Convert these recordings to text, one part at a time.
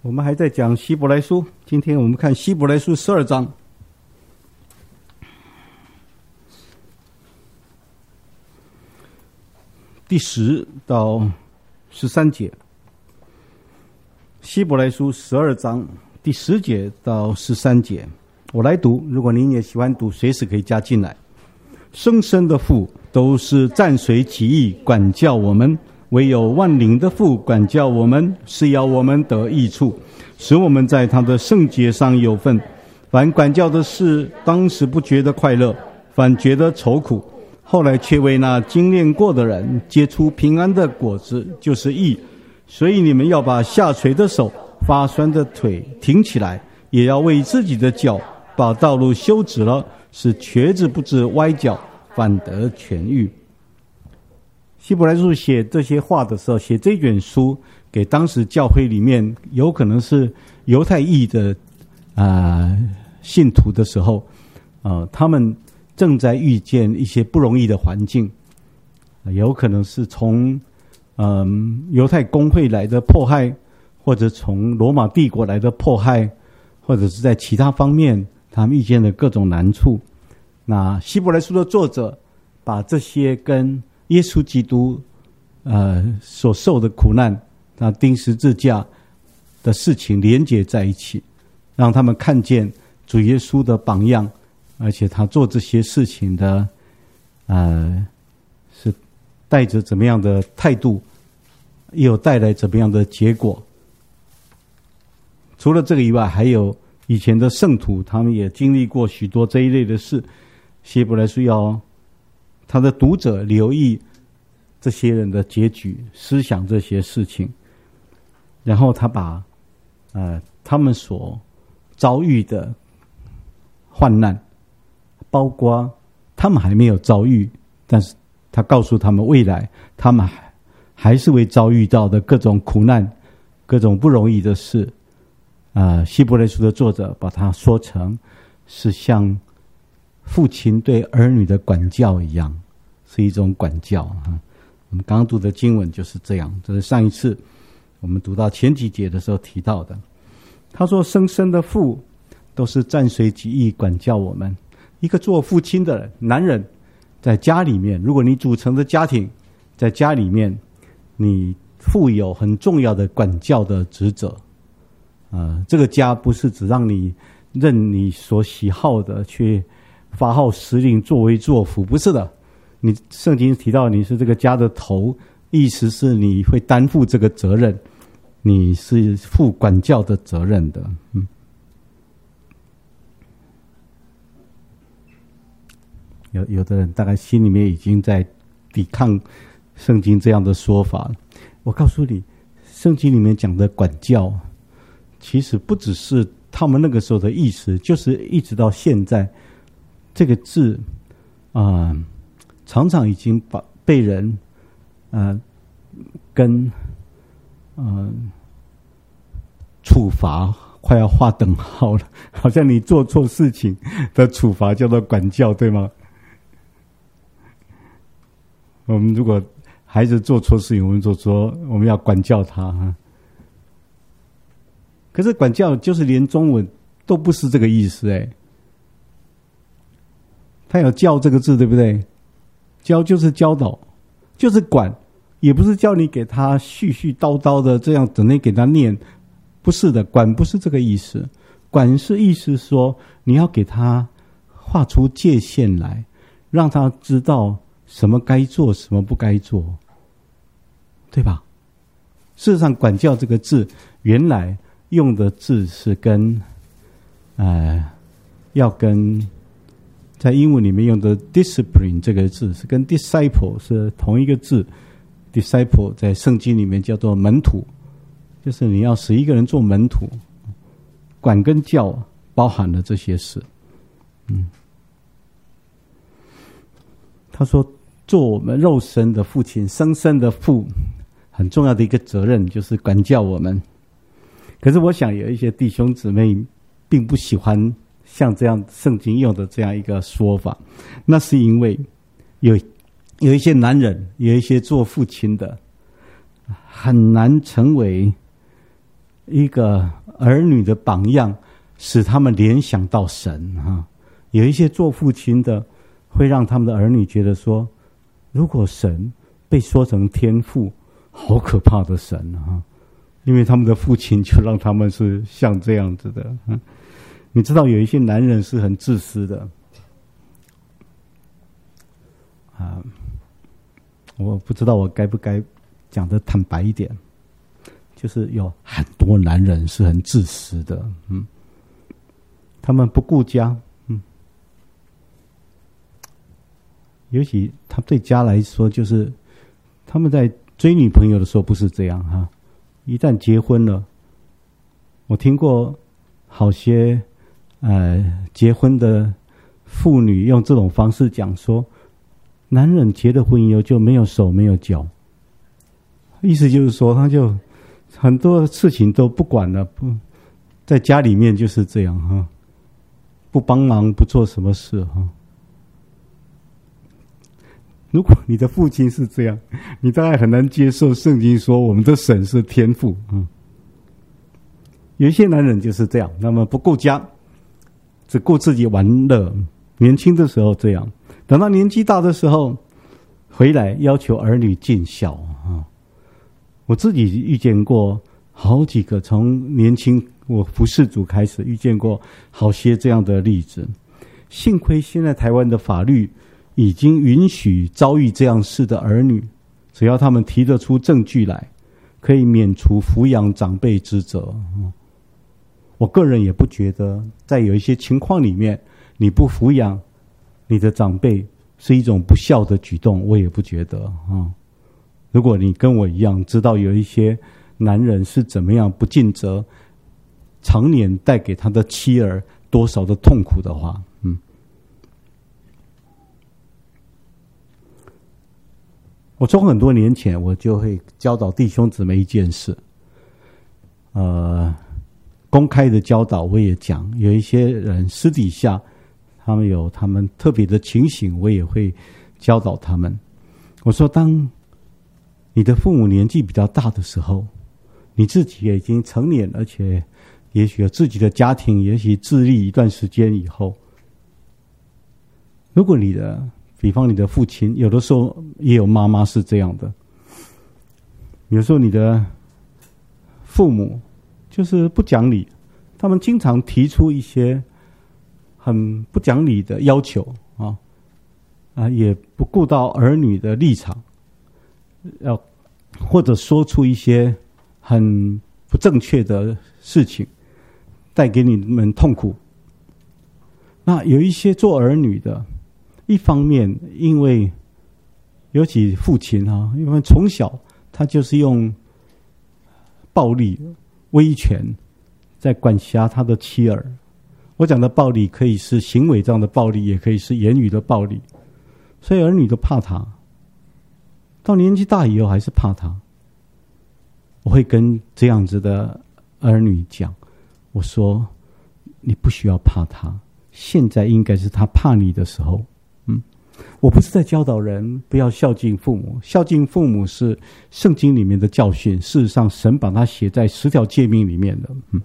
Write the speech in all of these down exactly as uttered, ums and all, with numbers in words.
我们还在讲希伯来书，今天我们看希伯来书十二章第十到十三节。希伯来书十二章第十节到十三节，我来读，如果您也喜欢读，随时可以加进来。生生的父都是暂随其意管教我们，唯有万灵的父管教我们，是要我们得益处，使我们在他的圣洁上有份。凡管教的事，当时不觉得快乐，反觉得愁苦，后来却为那经验过的人结出平安的果子，就是义。所以你们要把下垂的手、发酸的腿挺起来，也要为自己的脚把道路修直了，使瘸子不致歪脚，反得痊愈。希伯来书写这些话的时候，写这卷书给当时教会里面有可能是犹太裔的啊、呃、信徒的时候，呃，他们正在遇见一些不容易的环境，有可能是从嗯犹太公会来的迫害，或者从罗马帝国来的迫害，或者是在其他方面他们遇见了各种难处。那希伯来书的作者把这些跟耶稣基督呃所受的苦难，他钉十字架的事情连结在一起，让他们看见主耶稣的榜样，而且他做这些事情的呃是带着怎么样的态度，也有带来怎么样的结果。除了这个以外，还有以前的圣徒，他们也经历过许多这一类的事。希伯来书要他的读者留意这些人的结局，思想这些事情，然后他把呃他们所遭遇的患难，包括他们还没有遭遇，但是他告诉他们未来他们还是会遭遇到的各种苦难，各种不容易的事。呃希伯来书的作者把它说成是像父亲对儿女的管教一样，是一种管教。我们刚刚读的经文就是这样，这是上一次我们读到前几节的时候提到的。他说生生的父都是暂随其意管教我们。一个做父亲的人，男人在家里面，如果你组成的家庭，在家里面你负有很重要的管教的职责。呃，这个家不是只让你任你所喜好的去发号施令、作威作福，不是的。你圣经提到你是这个家的头，意思是你会担负这个责任，你是负管教的责任的。嗯，有有的人大概心里面已经在抵抗圣经这样的说法了。我告诉你，圣经里面讲的管教，其实不只是他们那个时候的意思，就是一直到现在。这个字啊、呃，常常已经把被人呃跟呃处罚快要划等号了，好像你做错事情的处罚叫做管教，对吗？我们如果孩子做错事情，我们就说我们要管教他哈。可是管教就是连中文都不是这个意思哎。他有教这个字，对不对？教就是教导，就是管，也不是叫你给他絮絮叨叨的这样整天给他念，不是的，管不是这个意思。管是意思说你要给他画出界限来，让他知道什么该做，什么不该做，对吧？事实上，管教这个字原来用的字是跟呃要跟在英文里面用的 discipline 这个字是跟 disciple 是同一个字。 disciple 在圣经里面叫做门徒，就是你要使一个人做门徒，管跟教包含了这些事。嗯，他说做我们肉身的父亲，生生的父，很重要的一个责任就是管教我们。可是我想有一些弟兄姊妹并不喜欢像这样圣经用的这样一个说法，那是因为有有一些男人，有一些做父亲的很难成为一个儿女的榜样，使他们联想到神哈。有一些做父亲的会让他们的儿女觉得说，如果神被说成天父，好可怕的神哈，因为他们的父亲就让他们是像这样子的。你知道有一些男人是很自私的啊，我不知道我该不该讲得坦白一点，就是有很多男人是很自私的，嗯，他们不顾家，嗯，尤其他对家来说，就是他们在追女朋友的时候不是这样哈，一旦结婚了，我听过好些呃结婚的妇女用这种方式讲说，男人结了婚以后就没有手没有脚，意思就是说他就很多事情都不管了，不在家里面就是这样哈，不帮忙不做什么事哈。如果你的父亲是这样，你大概很难接受圣经说我们的神是天父。嗯，有一些男人就是这样，那么不顾家，只顾自己玩乐。年轻的时候这样，等到年纪大的时候，回来要求儿女尽孝啊。我自己遇见过好几个，从年轻我服侍主开始遇见过好些这样的例子。幸亏现在台湾的法律已经允许遭遇这样事的儿女，只要他们提得出证据来，可以免除抚养长辈之责。我个人也不觉得在有一些情况里面，你不抚养你的长辈是一种不孝的举动，我也不觉得啊。如果你跟我一样知道有一些男人是怎么样不尽责，常年带给他的妻儿多少的痛苦的话，嗯，我从很多年前我就会教导弟兄姊妹一件事，呃，公开的教导我也讲，有一些人私底下他们有他们特别的情形，我也会教导他们。我说，当你的父母年纪比较大的时候，你自己也已经成年，而且也许有自己的家庭，也许自立一段时间以后，如果你的比方你的父亲，有的时候也有妈妈是这样的，有时候你的父母就是不讲理，他们经常提出一些很不讲理的要求啊，啊，也不顾到儿女的立场，要或者说出一些很不正确的事情，带给你们痛苦。那有一些做儿女的，一方面因为尤其父亲啊，因为从小他就是用暴力威权在管辖他的妻儿。我讲的暴力可以是行为上的暴力，也可以是言语的暴力，所以儿女都怕他，到年纪大以后还是怕他。我会跟这样子的儿女讲，我说你不需要怕他，现在应该是他怕你的时候。嗯，我不是在教导人不要孝敬父母，孝敬父母是圣经里面的教训，事实上神把它写在十条诫命里面的。嗯，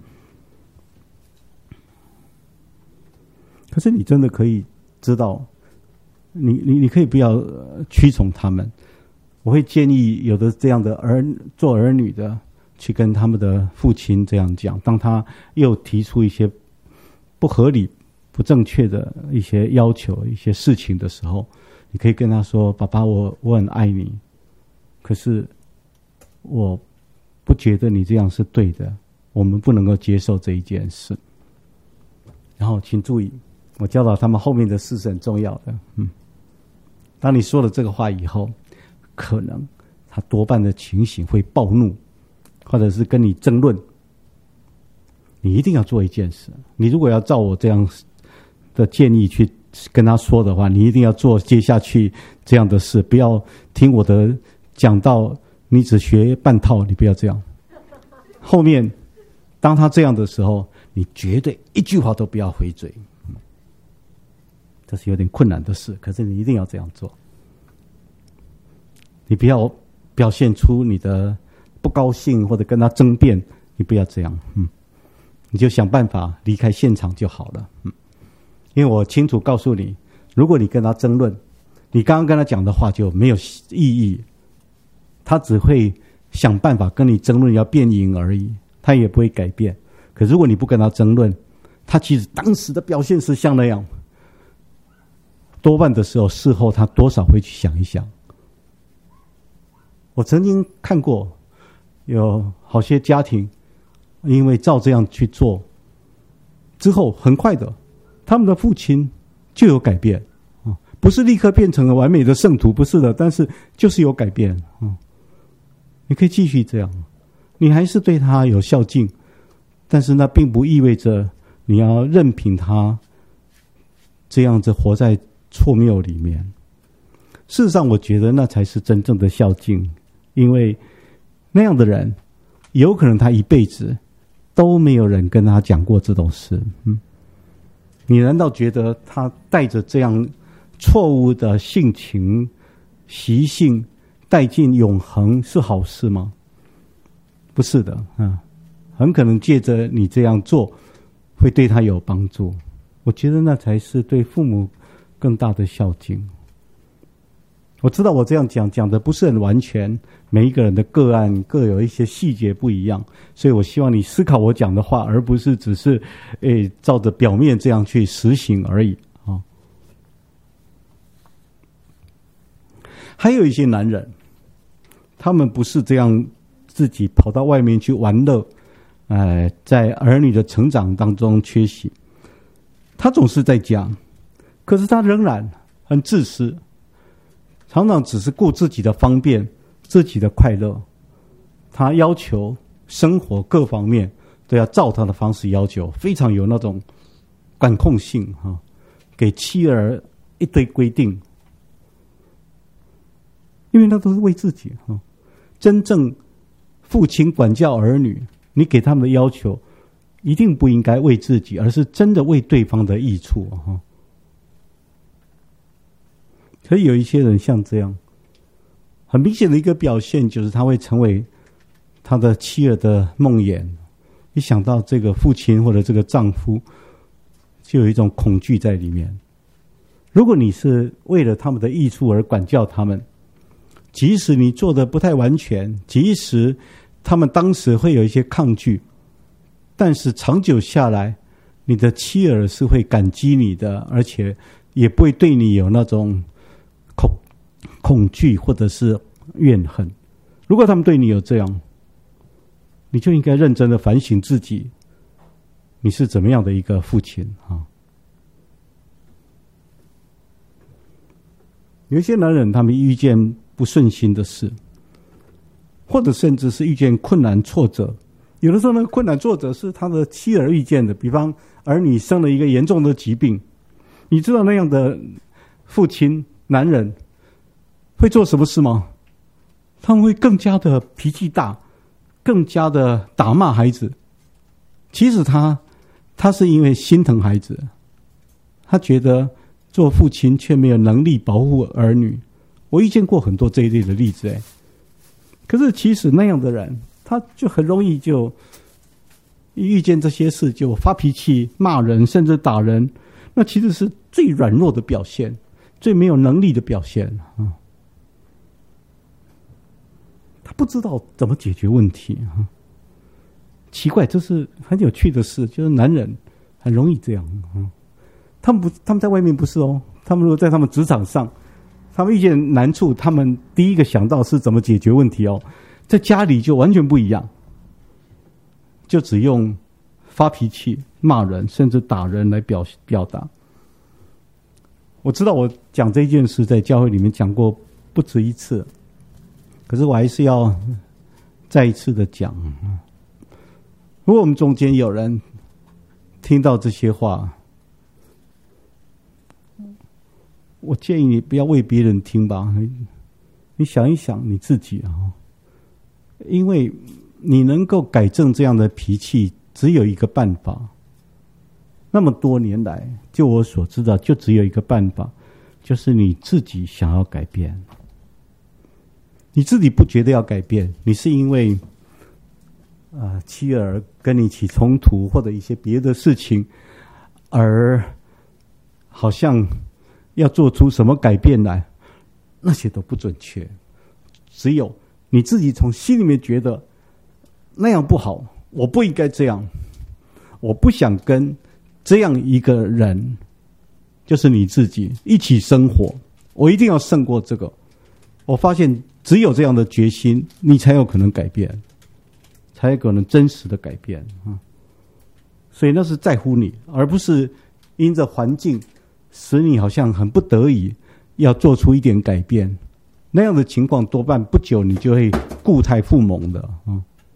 可是你真的可以知道，你你你可以不要屈从他们。我会建议有的这样的儿做儿女的，去跟他们的父亲这样讲，当他又提出一些不合理、不正确的一些要求、一些事情的时候，你可以跟他说：“爸爸，我我很爱你，可是我不觉得你这样是对的，我们不能够接受这一件事。”然后请注意，我教导他们后面的事是很重要的。嗯，当你说了这个话以后，可能他多半的情形会暴怒，或者是跟你争论。你一定要做一件事，你如果要照我这样的建议去跟他说的话，你一定要做接下去这样的事，不要听我的讲到你只学半套，你不要这样。后面当他这样的时候，你绝对一句话都不要回嘴。这是有点困难的事，可是你一定要这样做。你不要表现出你的不高兴或者跟他争辩， 你不要这样，嗯，你就想办法离开现场就好了，嗯，因为我清楚告诉你，如果你跟他争论，你刚刚跟他讲的话就没有意义，他只会想办法跟你争论要变赢而已，他也不会改变。可如果你不跟他争论，他其实当时的表现是像那样，多半的时候事后他多少会去想一想。我曾经看过有好些家庭因为照这样去做之后，很快的他们的父亲就有改变，不是立刻变成了完美的圣徒，不是的，但是就是有改变。你可以继续这样，你还是对他有孝敬，但是那并不意味着你要任凭他这样子活在错谬里面。事实上我觉得那才是真正的孝敬，因为那样的人有可能他一辈子都没有人跟他讲过这种事。嗯，你难道觉得他带着这样错误的性情习性带进永恒是好事吗？不是的，啊，很可能借着你这样做会对他有帮助。我觉得那才是对父母更大的孝敬。我知道我这样讲讲的不是很完全，每一个人的个案各有一些细节不一样，所以我希望你思考我讲的话，而不是只是诶照着表面这样去实行而已啊。还有一些男人，他们不是这样自己跑到外面去玩乐，呃，在儿女的成长当中缺席，他总是在家，可是他仍然很自私，常常只是顾自己的方便，自己的快乐，他要求生活各方面都要照他的方式要求，非常有那种管控性哈，给妻儿一堆规定，因为那都是为自己哈。真正父亲管教儿女，你给他们的要求一定不应该为自己，而是真的为对方的益处哈。可以有一些人像这样，很明显的一个表现就是他会成为他的妻儿的梦魇。一想到这个父亲或者这个丈夫，就有一种恐惧在里面。如果你是为了他们的益处而管教他们，即使你做的不太完全，即使他们当时会有一些抗拒，但是长久下来，你的妻儿是会感激你的，而且也不会对你有那种恐恐惧或者是怨恨。如果他们对你有这样，你就应该认真的反省自己，你是怎么样的一个父亲啊？有一些男人，他们遇见不顺心的事，或者甚至是遇见困难挫折，有的时候那个困难挫折是他的妻儿遇见的，比方儿女生了一个严重的疾病，你知道那样的父亲男人会做什么事吗？他们会更加的脾气大，更加的打骂孩子。其实他他是因为心疼孩子，他觉得做父亲却没有能力保护儿女。我遇见过很多这一类的例子，哎，可是其实那样的人，他就很容易就一遇见这些事就发脾气、骂人，甚至打人。那其实是最软弱的表现，最没有能力的表现啊！他不知道怎么解决问题啊！奇怪，这是很有趣的事，就是男人很容易这样啊。他们不，他们在外面不是哦，他们如果在他们职场上，他们遇见难处，他们第一个想到是怎么解决问题哦。在家里就完全不一样，就只用发脾气、骂人，甚至打人来表表达。我知道我讲这件事在教会里面讲过不止一次，可是我还是要再一次的讲。如果我们中间有人听到这些话，我建议你不要为别人听吧，你想一想你自己啊，因为你能够改正这样的脾气，只有一个办法。那么多年来，就我所知道，就只有一个办法，就是你自己想要改变。你自己不觉得要改变，你是因为呃妻儿跟你起冲突，或者一些别的事情，而好像要做出什么改变来，那些都不准确。只有你自己从心里面觉得那样不好，我不应该这样，我不想跟这样一个人，就是你自己一起生活，我一定要胜过这个。我发现只有这样的决心，你才有可能改变，才有可能真实的改变啊。所以那是在乎你，而不是因着环境使你好像很不得已要做出一点改变。那样的情况多半不久你就会故态复萌的啊。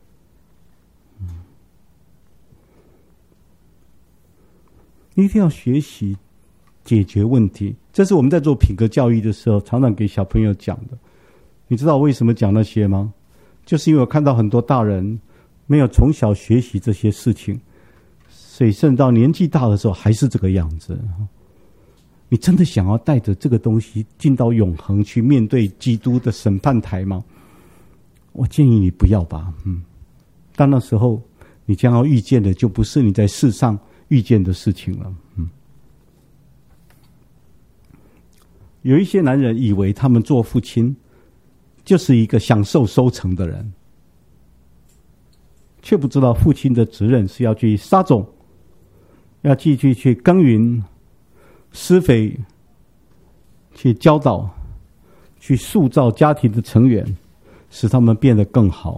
你一定要学习解决问题，这是我们在做品格教育的时候常常给小朋友讲的。你知道为什么讲那些吗？就是因为我看到很多大人没有从小学习这些事情，所以甚至到年纪大的时候还是这个样子。你真的想要带着这个东西进到永恒去面对基督的审判台吗？我建议你不要吧。嗯，到那时候你将要遇见的就不是你在世上遇见的事情了。嗯，有一些男人以为他们做父亲就是一个享受收成的人，却不知道父亲的责任是要去撒种，要继续去耕耘、施肥，去教导，去塑造家庭的成员，使他们变得更好。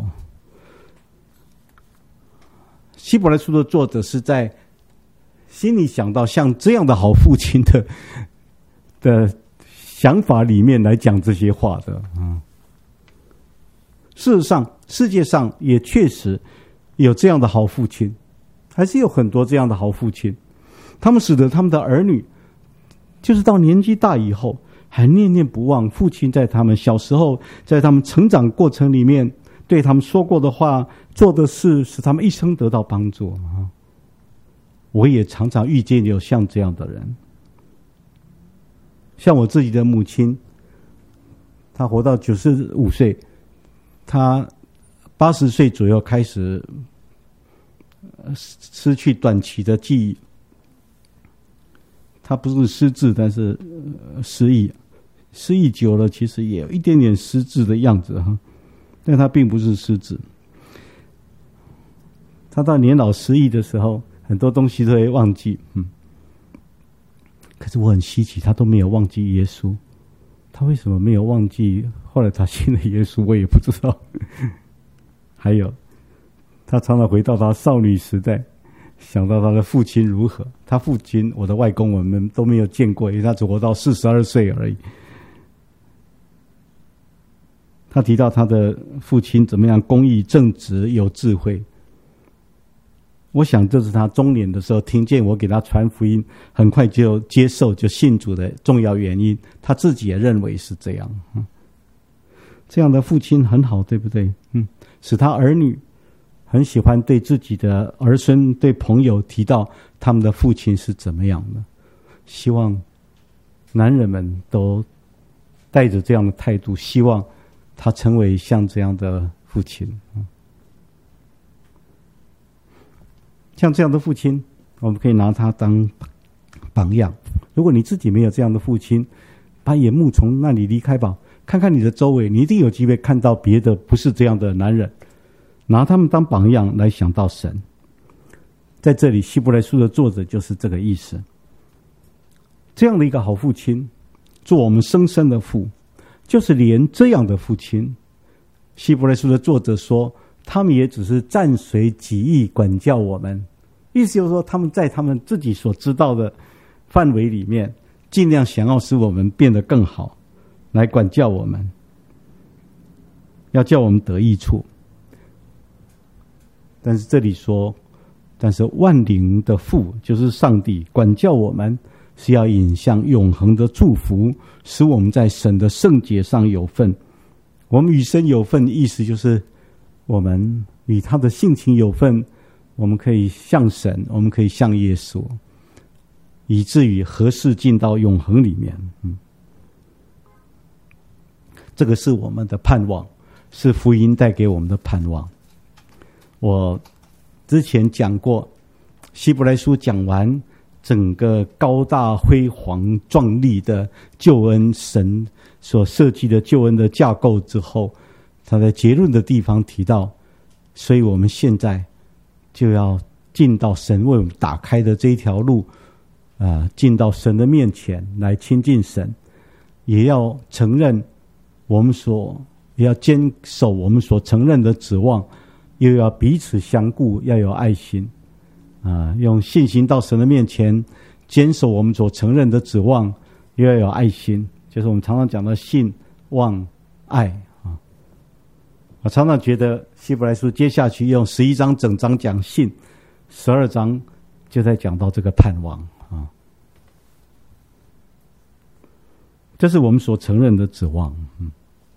希伯来书的作者是在心里想到像这样的好父亲的的想法里面来讲这些话的。嗯，事实上世界上也确实有这样的好父亲，还是有很多这样的好父亲，他们使得他们的儿女就是到年纪大以后还念念不忘父亲在他们小时候，在他们成长过程里面对他们说过的话、做的事，使他们一生得到帮助。我也常常遇见有像这样的人，像我自己的母亲，她活到九十五岁，她八十岁左右开始失去短期的记忆。她不是失智，但是失忆，失忆久了其实也有一点点失智的样子哈，但她并不是失智。她到年老失忆的时候，很多东西都会忘记。嗯，可是我很稀奇，她都没有忘记耶稣。她为什么没有忘记？后来她信了耶稣，我也不知道。还有，她常常回到她少女时代，想到她的父亲如何。她父亲，我的外公，我们都没有见过，因为他只活到四十二岁而已。他提到他的父亲怎么样公义正直有智慧，我想这是他中年的时候听见我给他传福音，很快就接受就信主的重要原因。他自己也认为是这样。嗯，这样的父亲很好，对不对？嗯，使他儿女很喜欢对自己的儿孙、对朋友提到他们的父亲是怎么样的。希望男人们都带着这样的态度，希望他成为像这样的父亲。嗯，像这样的父亲，我们可以拿他当榜样。如果你自己没有这样的父亲，把眼目从那里离开吧，看看你的周围，你一定有机会看到别的不是这样的男人，拿他们当榜样来想到神。在这里希伯来书的作者就是这个意思。这样的一个好父亲，做我们生生的父，就是连这样的父亲，希伯来书的作者说他们也只是暂随己意管教我们，意思就是说他们在他们自己所知道的范围里面，尽量想要使我们变得更好，来管教我们，要叫我们得益处。但是这里说，但是万灵的父就是上帝管教我们，是要引向永恒的祝福，使我们在神的圣洁上有份。我们与神有份，意思就是我们与他的性情有份，我们可以像神，我们可以像耶稣，以至于合适进到永恒里面。嗯，这个是我们的盼望，是福音带给我们的盼望。 我之前讲过，希伯来书讲完整个高大辉煌壮丽的救恩，神所设计的救恩的架构之后，他在结论的地方提到，所以我们现在就要进到神为我们打开的这一条路，啊、呃，进到神的面前来亲近神，也要承认我们所，也要坚守我们所承认的指望，又要彼此相顾，要有爱心，啊、呃，用信心到神的面前，坚守我们所承认的指望，又要有爱心，就是我们常常讲的信、望、爱啊。我常常觉得希伯来书接下去用十一章整章讲信，十二章就在讲到这个盼望啊，这是我们所承认的指望。嗯，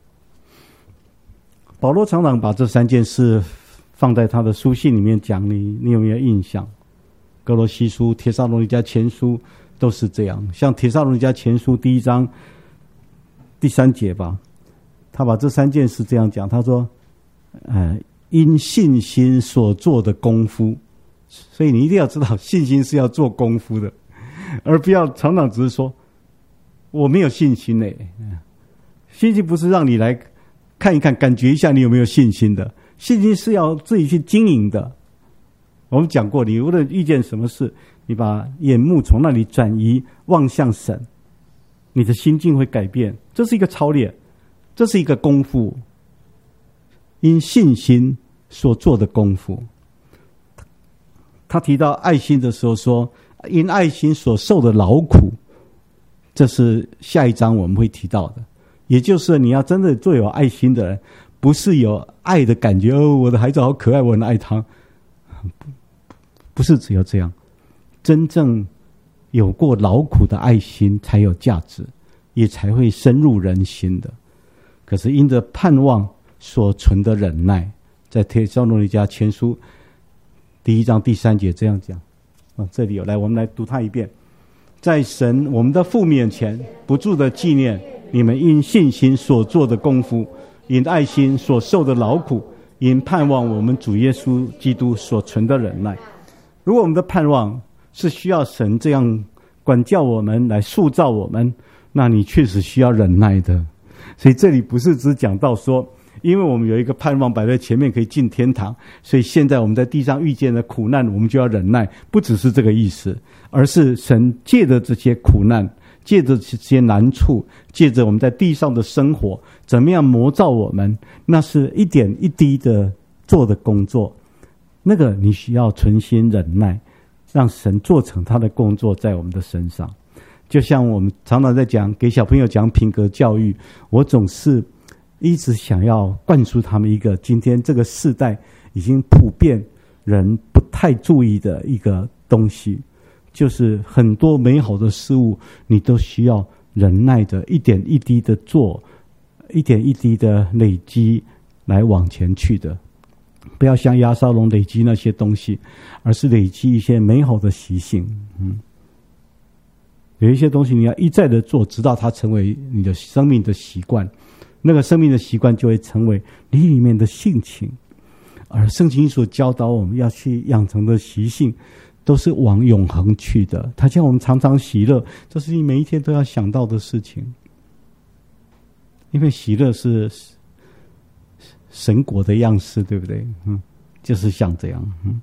保罗常常把这三件事放在他的书信里面讲，你你有没有印象？哥罗西书、帖撒罗尼迦前书都是这样。像帖撒罗尼迦前书第一章第三节吧，他把这三件事这样讲，他说：“呃，因信心所做的功夫。”所以你一定要知道，信心是要做功夫的，而不要常常只是说我没有信心嘞。信心不是让你来看一看、感觉一下你有没有信心的，信心是要自己去经营的。我们讲过，你无论遇见什么事，你把眼目从那里转移，望向神，你的心境会改变。这是一个操练，这是一个功夫，因信心所做的功夫。他提到爱心的时候说，因爱心所受的劳苦，这是下一章我们会提到的。也就是你要真的做有爱心的人，不是有爱的感觉，哦，我的孩子好可爱，我很爱他，不是只有这样，真正有过劳苦的爱心才有价值，也才会深入人心的。可是因着盼望所存的忍耐，在帖撒罗尼迦前书第一章第三节这样讲，啊，这里有，来，我们来读它一遍。在神我们的父面前，不住的纪念你们因信心所做的功夫，因爱心所受的劳苦，因盼望我们主耶稣基督所存的忍耐。如果我们的盼望是需要神这样管教我们，来塑造我们，那你确实需要忍耐的。所以这里不是只讲到说，因为我们有一个盼望摆在前面可以进天堂，所以现在我们在地上遇见的苦难我们就要忍耐，不只是这个意思，而是神借着这些苦难，借着这些难处，借着我们在地上的生活，怎么样磨造我们，那是一点一滴的做的工作，那个你需要存心忍耐，让神做成他的工作在我们的身上。就像我们常常在讲给小朋友讲品格教育，我总是一直想要灌输他们一个今天这个世代已经普遍人不太注意的一个东西，就是很多美好的事物你都需要忍耐的一点一滴的做，一点一滴的累积来往前去的。不要像亚撒龙累积那些东西，而是累积一些美好的习性。嗯，有一些东西你要一再的做，直到它成为你的生命的习惯，那个生命的习惯就会成为你里面的性情。而圣经所教导我们要去养成的习性，都是往永恒去的。它叫我们常常喜乐，这是你每一天都要想到的事情。因为喜乐是神国的样式，对不对？嗯，就是像这样。嗯，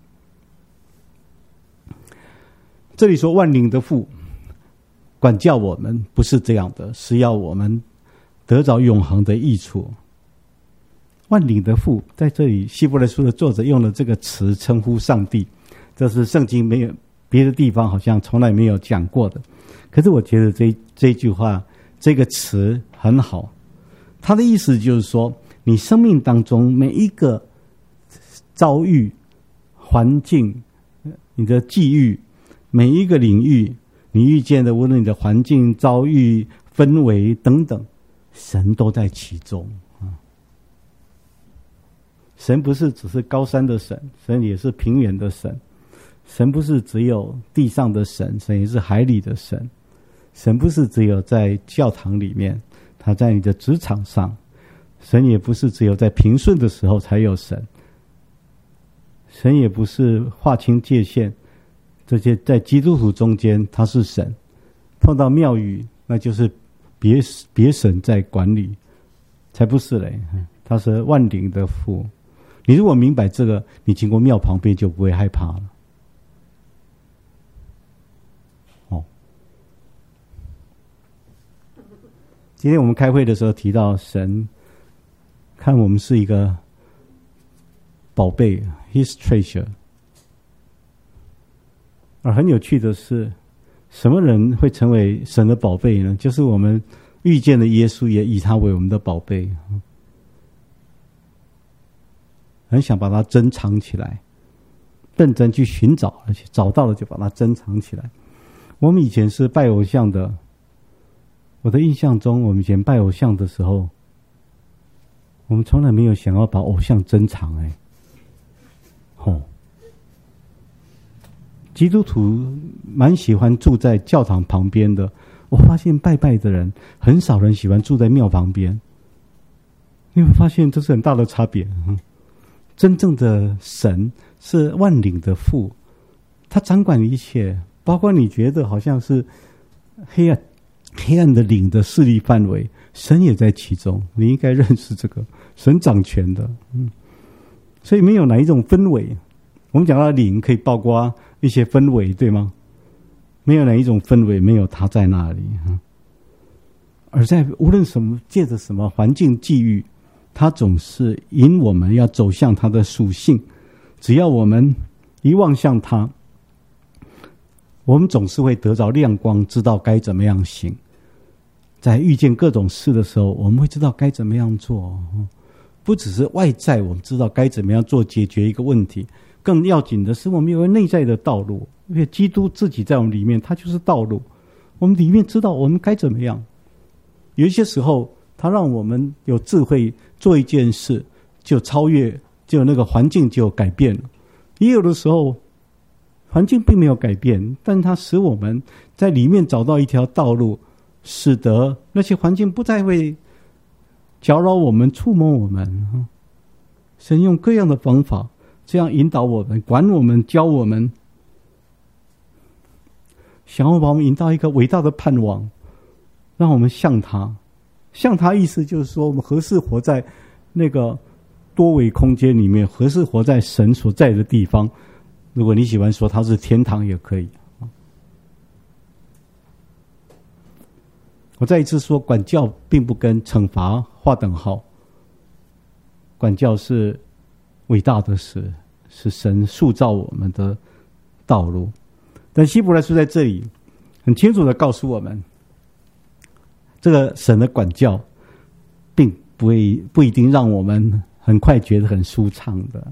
这里说万灵的父管教我们，不是这样的，是要我们得着永恒的益处。万灵的父，在这里希伯来书的作者用了这个词称呼上帝，这是圣经没有别的地方好像从来没有讲过的。可是我觉得这这句话这个词很好，它的意思就是说，你生命当中每一个遭遇、环境、你的际遇，每一个领域你遇见的，无论你的环境、遭遇、氛围等等，神都在其中。神不是只是高山的神，神也是平原的神。神不是只有地上的神，神也是海里的神。神不是只有在教堂里面，他在你的职场上。神也不是只有在平顺的时候才有神， 神也不是划清界限，这些在基督徒中间他是神，碰到庙宇那就是别别神在管理，才不是嘞，他是万灵的父。你如果明白这个，你经过庙旁边就不会害怕了。哦，今天我们开会的时候提到神看我们是一个宝贝 His treasure。 而很有趣的是，什么人会成为神的宝贝呢？就是我们遇见了耶稣，也以他为我们的宝贝，很想把它珍藏起来，认真去寻找，而且找到了就把它珍藏起来。我们以前是拜偶像的，我的印象中，我们以前拜偶像的时候，我们从来没有想要把偶像珍藏。哎，哦，基督徒蛮喜欢住在教堂旁边的，我发现拜拜的人很少人喜欢住在庙旁边。你会发现这是很大的差别。真正的神是万灵的父，他掌管一切，包括你觉得好像是黑暗黑暗的灵的势力范围，神也在其中。你应该认识这个神掌权的。嗯，所以没有哪一种氛围，我们讲到灵可以包括一些氛围，对吗？没有哪一种氛围没有他在那里。而在无论什么借着什么环境际遇，他总是引我们要走向他的属性。只要我们一望向他，我们总是会得着亮光，知道该怎么样行。在遇见各种事的时候，我们会知道该怎么样做。不只是外在我们知道该怎么样做解决一个问题，更要紧的是我们有个内在的道路，因为基督自己在我们里面，他就是道路。我们里面知道我们该怎么样。有一些时候他让我们有智慧做一件事，就超越，就那个环境就改变了。也有的时候环境并没有改变，但它使我们在里面找到一条道路，使得那些环境不再会搅扰我们，触摸我们。神用各样的方法这样引导我们，管我们，教我们，想要把我们引到一个伟大的盼望，让我们像他。像他意思就是说，我们合适活在那个多维空间里面，合适活在神所在的地方。如果你喜欢说它是天堂也可以。我再一次说，管教并不跟惩罚划等号。管教是伟大的事，是神塑造我们的道路。但希伯来书在这里很清楚的告诉我们，这个神的管教并不会不一定让我们很快觉得很舒畅的。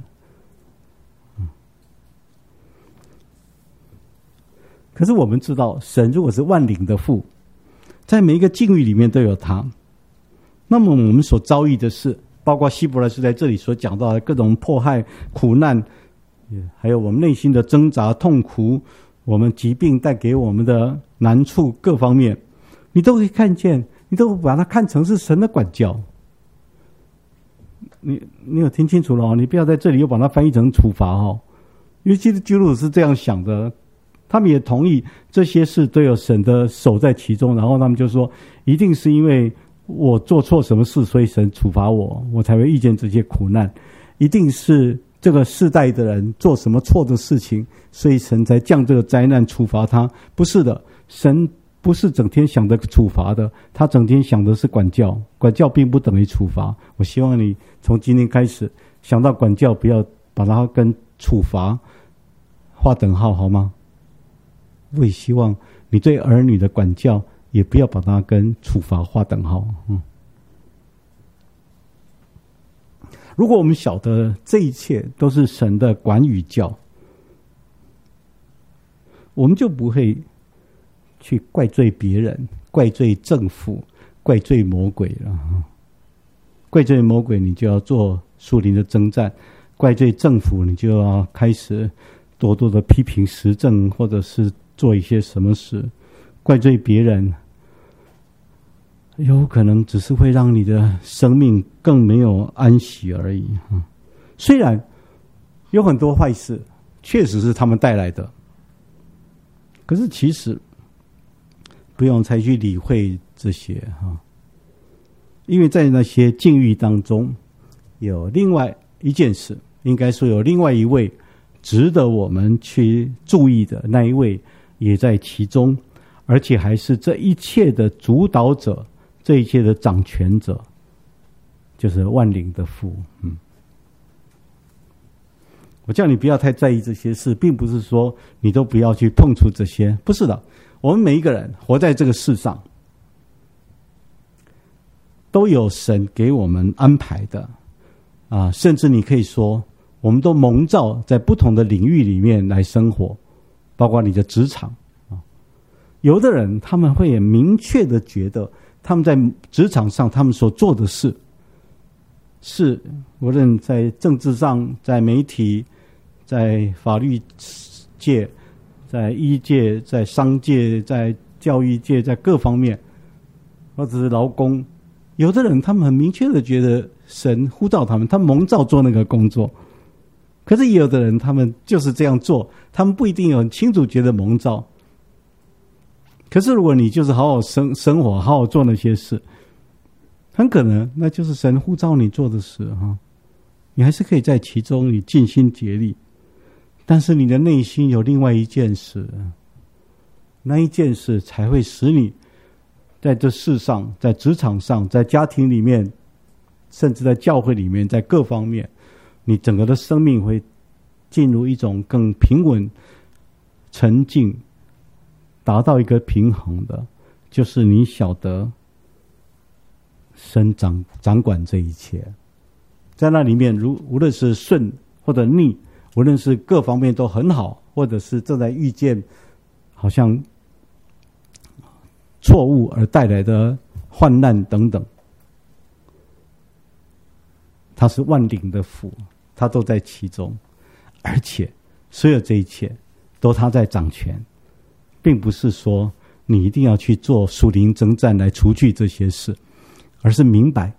可是我们知道，神如果是万灵的父，在每一个境遇里面都有他。那么我们所遭遇的事，包括希伯来书在这里所讲到的各种迫害、苦难，还有我们内心的挣扎、痛苦，我们疾病带给我们的难处，各方面你都可以看见，你都把它看成是神的管教。你你有听清楚了哦？你不要在这里又把它翻译成处罚哦。因为其实基督徒是这样想的，他们也同意这些事都有神的手在其中，然后他们就说，一定是因为我做错什么事，所以神处罚我，我才会遇见这些苦难。一定是这个世代的人做什么错的事情，所以神才降这个灾难处罚他。不是的，神不是整天想着处罚的，他整天想的是管教。管教并不等于处罚。我希望你从今天开始想到管教，不要把它跟处罚划等号，好吗？我也希望你对儿女的管教也不要把它跟处罚划等号。嗯，如果我们晓得这一切都是神的管与教，我们就不会去怪罪别人，怪罪政府，怪罪魔鬼了。怪罪魔鬼，你就要做属灵的征战；怪罪政府，你就要开始多多的批评时政，或者是做一些什么事。怪罪别人，有可能只是会让你的生命更没有安息而已。虽然有很多坏事确实是他们带来的，可是其实不用再去理会这些哈，因为在那些境遇当中，有另外一件事，应该说有另外一位值得我们去注意的那一位也在其中，而且还是这一切的主导者，这一切的掌权者，就是万灵的父。嗯，我叫你不要太在意这些事，并不是说你都不要去碰触这些，不是的。我们每一个人活在这个世上，都有神给我们安排的啊，甚至你可以说，我们都蒙召在不同的领域里面来生活，包括你的职场啊。有的人他们会很明确的觉得，他们在职场上他们所做的事，是无论在政治上、在媒体、在法律界、在医界、在商界、在教育界，在各方面，或者是劳工，有的人他们很明确的觉得神呼召他们，他蒙召做那个工作。可是有的人他们就是这样做，他们不一定很清楚觉得蒙召。可是如果你就是好好生生活，好好做那些事，很可能那就是神呼召你做的事哈。你还是可以在其中你尽心竭力，但是你的内心有另外一件事，那一件事才会使你在这世上，在职场上，在家庭里面，甚至在教会里面，在各方面，你整个的生命会进入一种更平稳、沉静，达到一个平衡的，就是你晓得神掌掌管这一切，在那里面，如无论是顺或者逆，无论是各方面都很好，或者是正在遇见好像错误而带来的患难等等，他是万灵的父，他都在其中，而且所有这一切都他在掌权，并不是说你一定要去做属灵征战来除去这些事，而是明白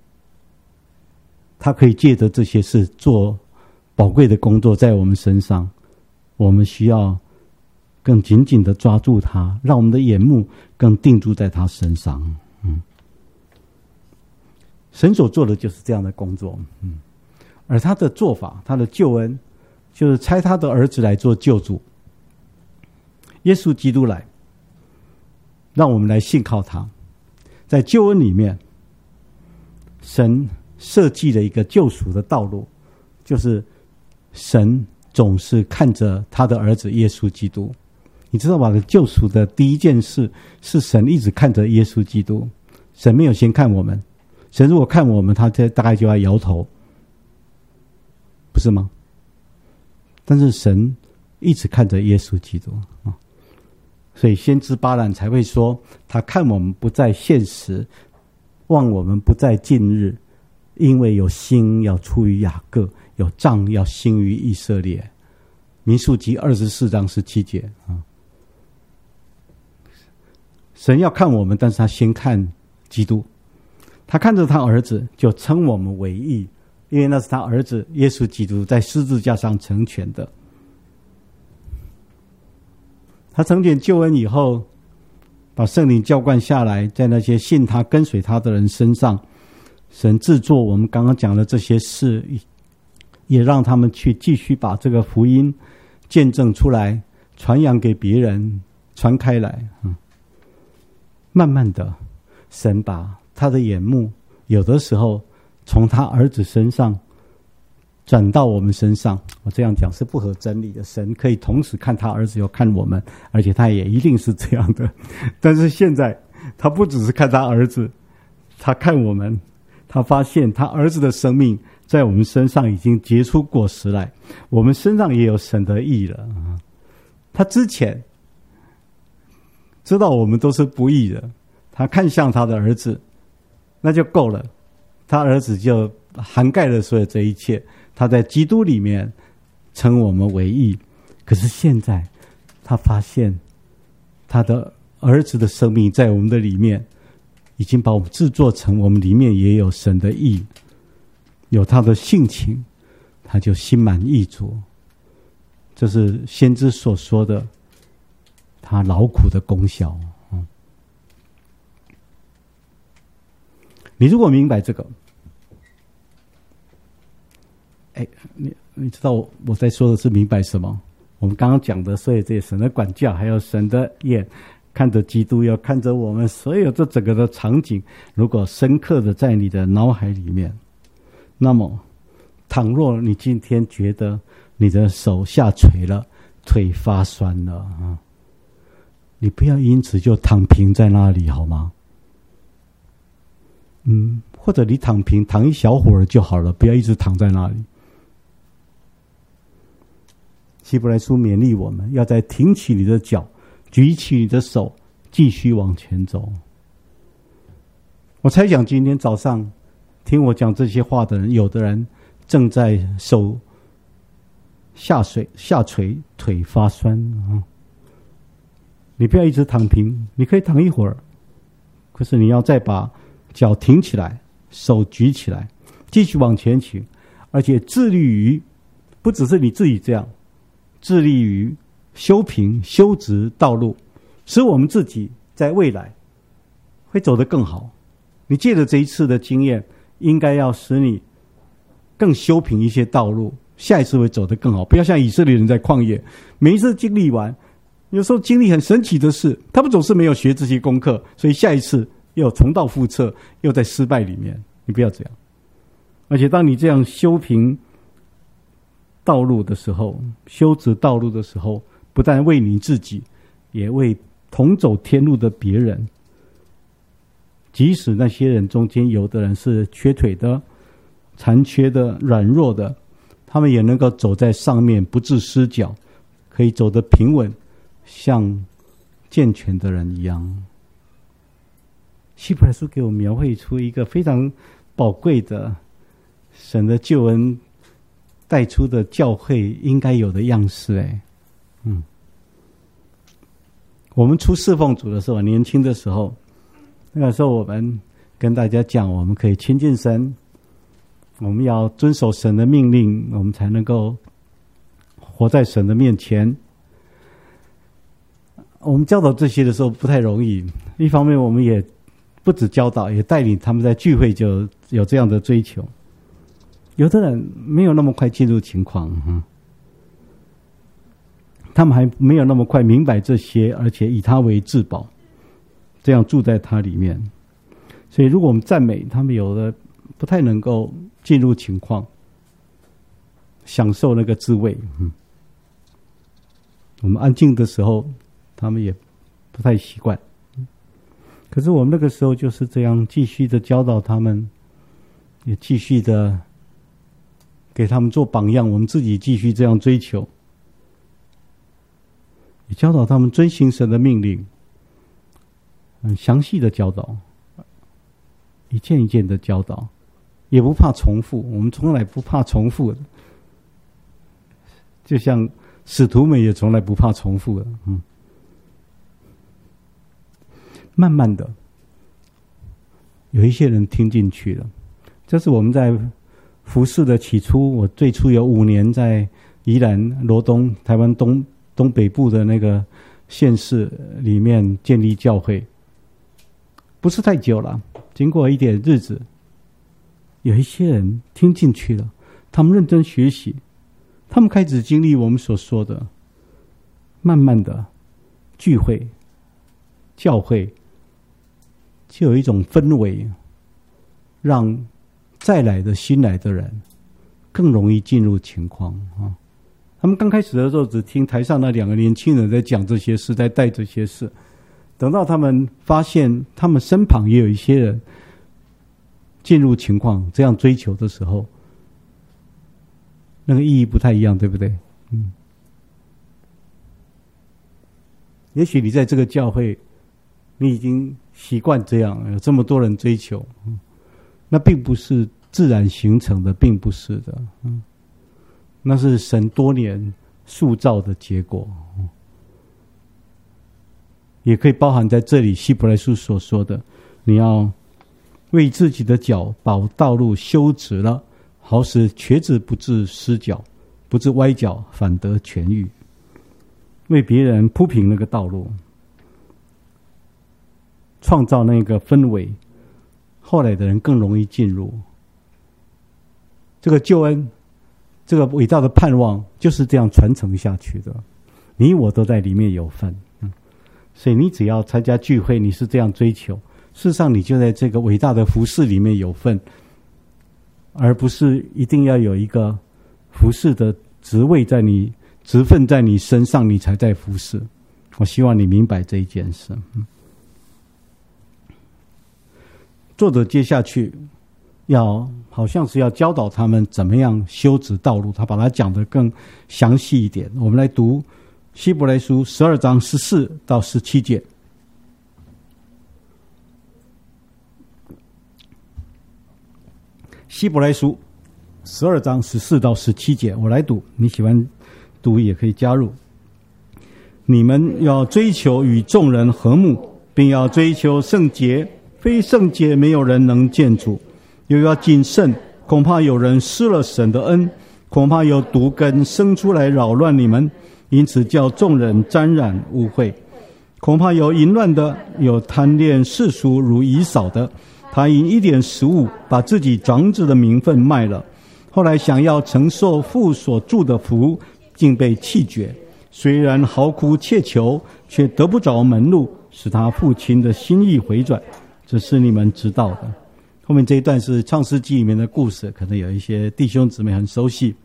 他可以借着这些事做宝贵的工作在我们身上，我们需要更紧紧的抓住他，让我们的眼目更定住在他身上。嗯，神所做的就是这样的工作。嗯，而他的做法，他的救恩，就是差他的儿子来做救主，耶稣基督来，让我们来信靠他。在救恩里面，神设计了一个救赎的道路，就是神总是看着他的儿子耶稣基督。你知道吧？救赎的第一件事是神一直看着耶稣基督，神没有先看我们。神如果看我们，他大概就要摇头，不是吗？但是神一直看着耶稣基督啊，所以先知巴兰才会说，他看我们不在现时，望我们不在近日，因为有星要出于雅各，有杖要兴于以色列。民数记二十四章十七节啊。神要看我们，但是他先看基督，他看着他儿子就称我们为义，因为那是他儿子耶稣基督在十字架上成全的。他成全救恩以后，把圣灵浇灌下来，在那些信他跟随他的人身上，神制作我们刚刚讲的这些事，也让他们去继续把这个福音见证出来，传扬给别人，传开来。嗯，慢慢的，神把他的眼目有的时候从他儿子身上转到我们身上。我这样讲是不合真理的，神可以同时看他儿子又看我们，而且他也一定是这样的。但是现在他不只是看他儿子，他看我们，他发现他儿子的生命在我们身上已经结出果实来，我们身上也有神的义了。他之前知道我们都是不义的，他看向他的儿子，那就够了，他儿子就涵盖了所有这一切，他在基督里面称我们为义。可是现在他发现他的儿子的生命在我们的里面已经把我们制作成我们里面也有神的义，有他的性情， 他就心满意足。这是先知所说的他劳苦的功效。你如果明白这个，哎，你你知道我在说的是明白什么？我们刚刚讲的所有这些神的管教，还有神的眼看着基督，要看着我们，所有这整个的场景，如果深刻的在你的脑海里面，那么倘若你今天觉得你的手下垂了，腿发酸了啊，你不要因此就躺平在那里，好吗？嗯，或者你躺平躺一小会儿就好了，不要一直躺在那里。希伯来书勉励我们要再挺起你的脚，举起你的手，继续往前走。我猜想今天早上听我讲这些话的人，有的人正在手下水下垂，腿发酸啊。你不要一直躺平，你可以躺一会儿，可是你要再把脚挺起来，手举起来，继续往前行，而且致力于，不只是你自己这样，致力于修平修直道路，使我们自己在未来会走得更好。你借着这一次的经验，应该要使你更修平一些道路，下一次会走得更好。不要像以色列人在旷野，每一次经历完，有时候经历很神奇的事，他们总是没有学这些功课，所以下一次又重蹈覆辙，又在失败里面。你不要这样。而且当你这样修平道路的时候，修直道路的时候，不但为你自己，也为同走天路的别人。即使那些人中间有的人是缺腿的、残缺的、软弱的，他们也能够走在上面，不致失脚，可以走得平稳，像健全的人一样。希伯来书给我描绘出一个非常宝贵的神的救恩带出的教会应该有的样式。哎，嗯，我们出侍奉主的时候，年轻的时候，那个时候我们跟大家讲，我们可以亲近神，我们要遵守神的命令，我们才能够活在神的面前。我们教导这些的时候不太容易，一方面我们也不止教导，也带领他们在聚会就有这样的追求。有的人没有那么快进入情况，嗯，他们还没有那么快明白这些，而且以他为至宝，这样住在他里面。所以如果我们赞美他们，有的不太能够进入情况，享受那个滋味。嗯，我们安静的时候，他们也不太习惯。可是我们那个时候就是这样继续的教导他们，也继续的给他们做榜样，我们自己继续这样追求，也教导他们遵行神的命令，很详细的教导，一件一件的教导，也不怕重复，我们从来不怕重复的，就像使徒们也从来不怕重复的。嗯，慢慢的有一些人听进去了。这是我们在服事的起初，我最初有五年在宜兰罗东台湾东东北部的那个县市里面建立教会，不是太久了，经过一点日子，有一些人听进去了，他们认真学习，他们开始经历我们所说的，慢慢的聚会教会就有一种氛围，让再来的新来的人更容易进入情况啊。他们刚开始的时候只听台上那两个年轻人在讲这些事，在带这些事，等到他们发现他们身旁也有一些人进入情况这样追求的时候，那个意义不太一样，对不对？嗯，也许你在这个教会你已经习惯这样，有这么多人追求，嗯，那并不是自然形成的，并不是的，嗯，那是神多年塑造的结果，嗯，也可以包含在这里希伯来书所说的，你要为自己的脚把道路修直了， 好使瘸子不致失脚，不致歪脚，反得痊愈。为别人铺平那个道路，创造那个氛围，后来的人更容易进入。这个救恩，这个伟大的盼望，就是这样传承下去的。你我都在里面有份，嗯，所以你只要参加聚会，你是这样追求，事实上你就在这个伟大的服事里面有份，而不是一定要有一个服事的职位在你职分在你身上，你才在服事。我希望你明白这一件事。嗯，作者接下去要好像是要教导他们怎么样修直道路，他把它讲得更详细一点。我们来读希伯来书十二章十四到十七节。希伯来书十二章十四到十七节，我来读，你喜欢读也可以加入。你们要追求与众人和睦，并要追求圣洁，非圣洁没有人能见主。又要谨慎，恐怕有人失了神的恩，恐怕有毒根生出来扰乱你们，因此叫众人沾染污秽。恐怕有淫乱的，有贪恋世俗如以扫的，他因一点食物把自己长子的名分卖了，后来想要承受父所祝的福，竟被弃绝。虽然嚎哭切求，却得不着门路，使他父亲的心意回转，这是你们知道的。后面这一段是创世纪里面的故事，可能有一些弟兄姊妹很熟悉。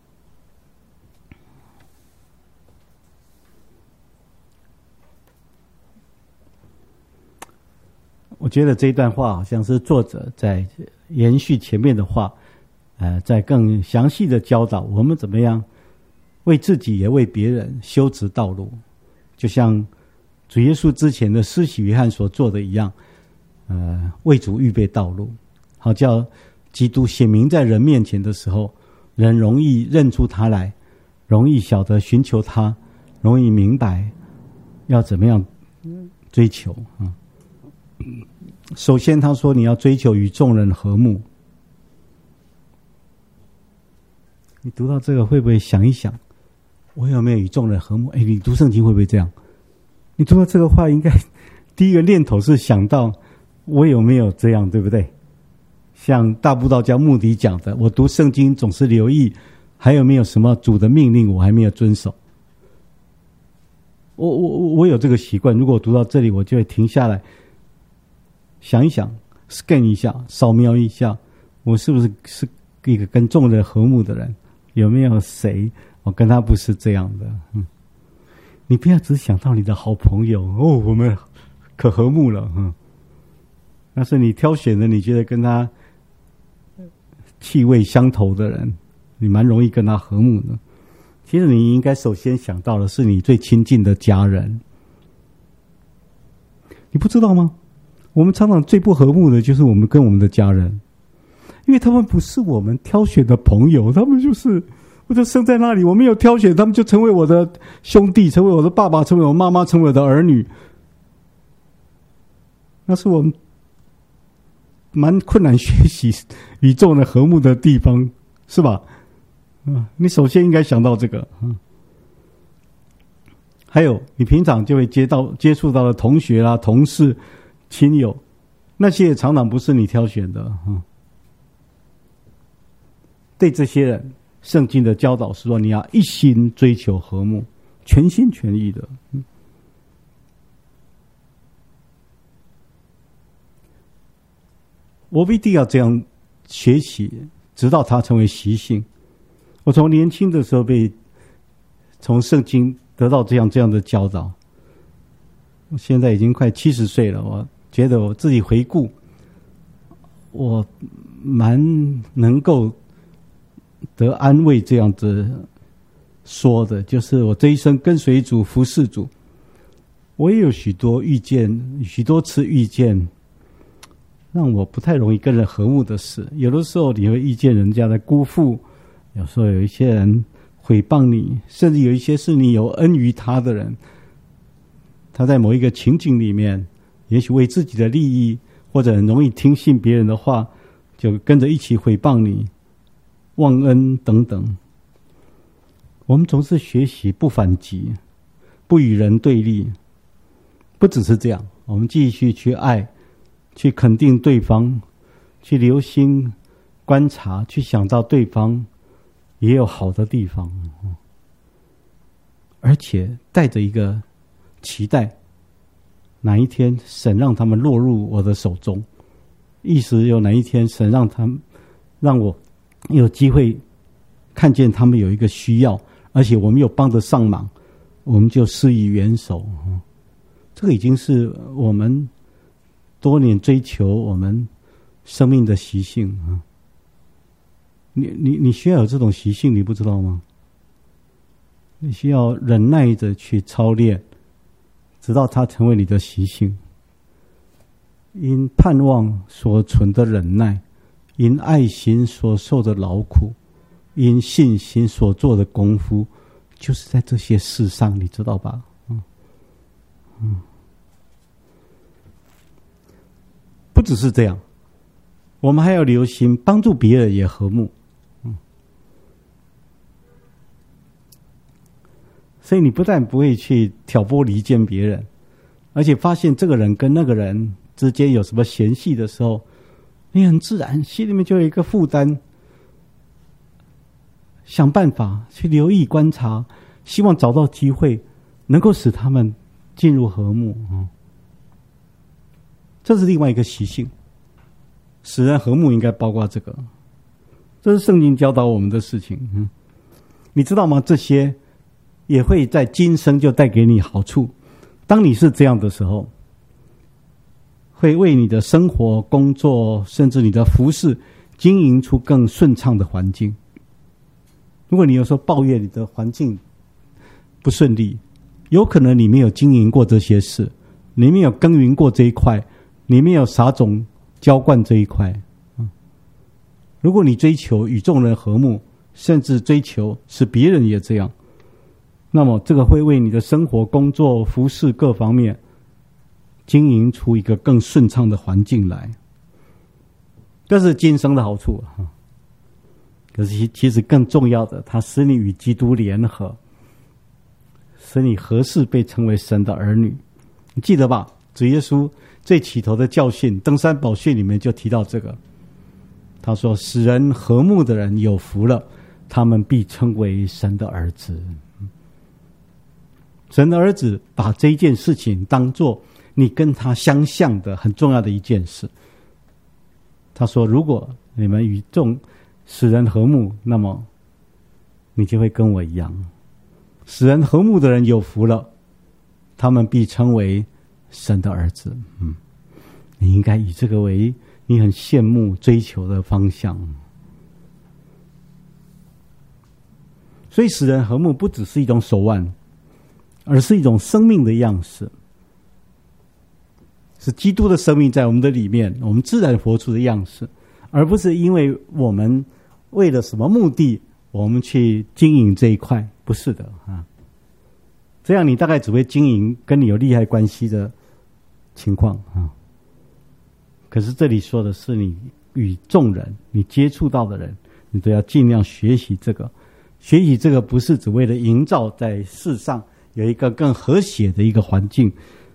我觉得这一段话好像是作者在延续前面的话，呃，在更详细的教导我们怎么样为自己也为别人修直道路，就像主耶稣之前的施洗约翰所做的一样，呃，为主预备道路，好叫基督显明在人面前的时候，人容易认出他来，容易晓得寻求他，容易明白要怎么样追求啊。首先他说你要追求与众人和睦。你读到这个会不会想一想，我有没有与众人和睦？哎，你读圣经会不会这样？你读到这个话，应该第一个念头是想到我有没有这样，对不对？像大布道家穆迪讲的，我读圣经总是留意还有没有什么主的命令我还没有遵守。我我我有这个习惯，如果我读到这里，我就会停下来想一想 scan 一下，扫描一下，我是不是是一个跟众人和睦的人？有没有谁我跟他不是这样的？嗯，你不要只想到你的好朋友哦，我们可和睦了，嗯，那是你挑选的，你觉得跟他气味相投的人，你蛮容易跟他和睦的。其实你应该首先想到的是你最亲近的家人。你不知道吗？我们常常最不和睦的就是我们跟我们的家人，因为他们不是我们挑选的朋友，他们就是我就生在那里，我没有挑选，他们就成为我的兄弟，成为我的爸爸，成为我妈妈，成为我的儿女。那是我们蛮困难学习与众人和睦的地方，是吧？嗯，你首先应该想到这个。嗯，还有你平常就会接到接触到的同学啦、同事、亲友，那些也常常不是你挑选的。嗯，对这些人，圣经的教导是说，你要一心追求和睦，全心全意的。嗯，我不一定要这样学习，直到它成为习性。我从年轻的时候被从圣经得到这样这样的教导，我现在已经快七十岁了，我觉得我自己回顾，我蛮能够得安慰这样子说的，就是我这一生跟随主、服侍主，我也有许多遇见，许多次遇见让我不太容易跟人和睦的事。有的时候你会遇见人家的辜负，有时候有一些人诽谤你，甚至有一些是你有恩于他的人，他在某一个情景里面，也许为自己的利益，或者很容易听信别人的话，就跟着一起诽谤你， 忘恩等等。我们总是学习不反击，不与人对立。不只是这样，我们继续去爱，去肯定对方，去留心观察，去想到对方也有好的地方，而且带着一个期待，哪一天神让他们落入我的手中，意思有哪一天神让他们让我有机会看见他们有一个需要，而且我们有帮得上忙，我们就施以援手。这个已经是我们多年追求我们生命的习性啊！你你你需要有这种习性，你不知道吗？你需要忍耐着去操练，直到它成为你的习性。因盼望所存的忍耐，因爱心所受的劳苦，因信心所做的功夫，就是在这些事上，你知道吧？嗯嗯。不只是这样，我们还要留心帮助别人也和睦。嗯，所以你不但不会去挑拨离间别人，而且发现这个人跟那个人之间有什么嫌隙的时候，你很自然心里面就有一个负担，想办法去留意观察，希望找到机会能够使他们进入和睦。嗯，这是另外一个习性，使人和睦应该包括这个，这是圣经教导我们的事情。嗯，你知道吗？这些也会在今生就带给你好处。当你是这样的时候，会为你的生活、工作，甚至你的服事，经营出更顺畅的环境。如果你有时候抱怨你的环境不顺利，有可能你没有经营过这些事，你没有耕耘过这一块，你没有撒种浇灌这一块。如果你追求与众人和睦，甚至追求使别人也这样，那么这个会为你的生活、工作、服事各方面经营出一个更顺畅的环境来。这是今生的好处。可是其实更重要的，它使你与基督联合，使你合适被称为神的儿女。你记得吧？主耶稣最起头的教训，登山宝训里面就提到这个。他说：使人和睦的人有福了，他们必称为神的儿子。神的儿子把这一件事情当作你跟他相像的很重要的一件事。他说：如果你们与众使人和睦，那么你就会跟我一样。使人和睦的人有福了，他们必称为神的儿子。嗯，你应该以这个为你很羡慕追求的方向。所以使人和睦不只是一种手腕，而是一种生命的样式，是基督的生命在我们的里面，我们自然活出的样式，而不是因为我们为了什么目的我们去经营这一块，不是的啊。这样你大概只会经营跟你有利害关系的情况啊。可是这里说的是你与众人，你接触到的人，你都要尽量学习这个。学习这个不是只为了营造在世上有一个更和谐的一个环境，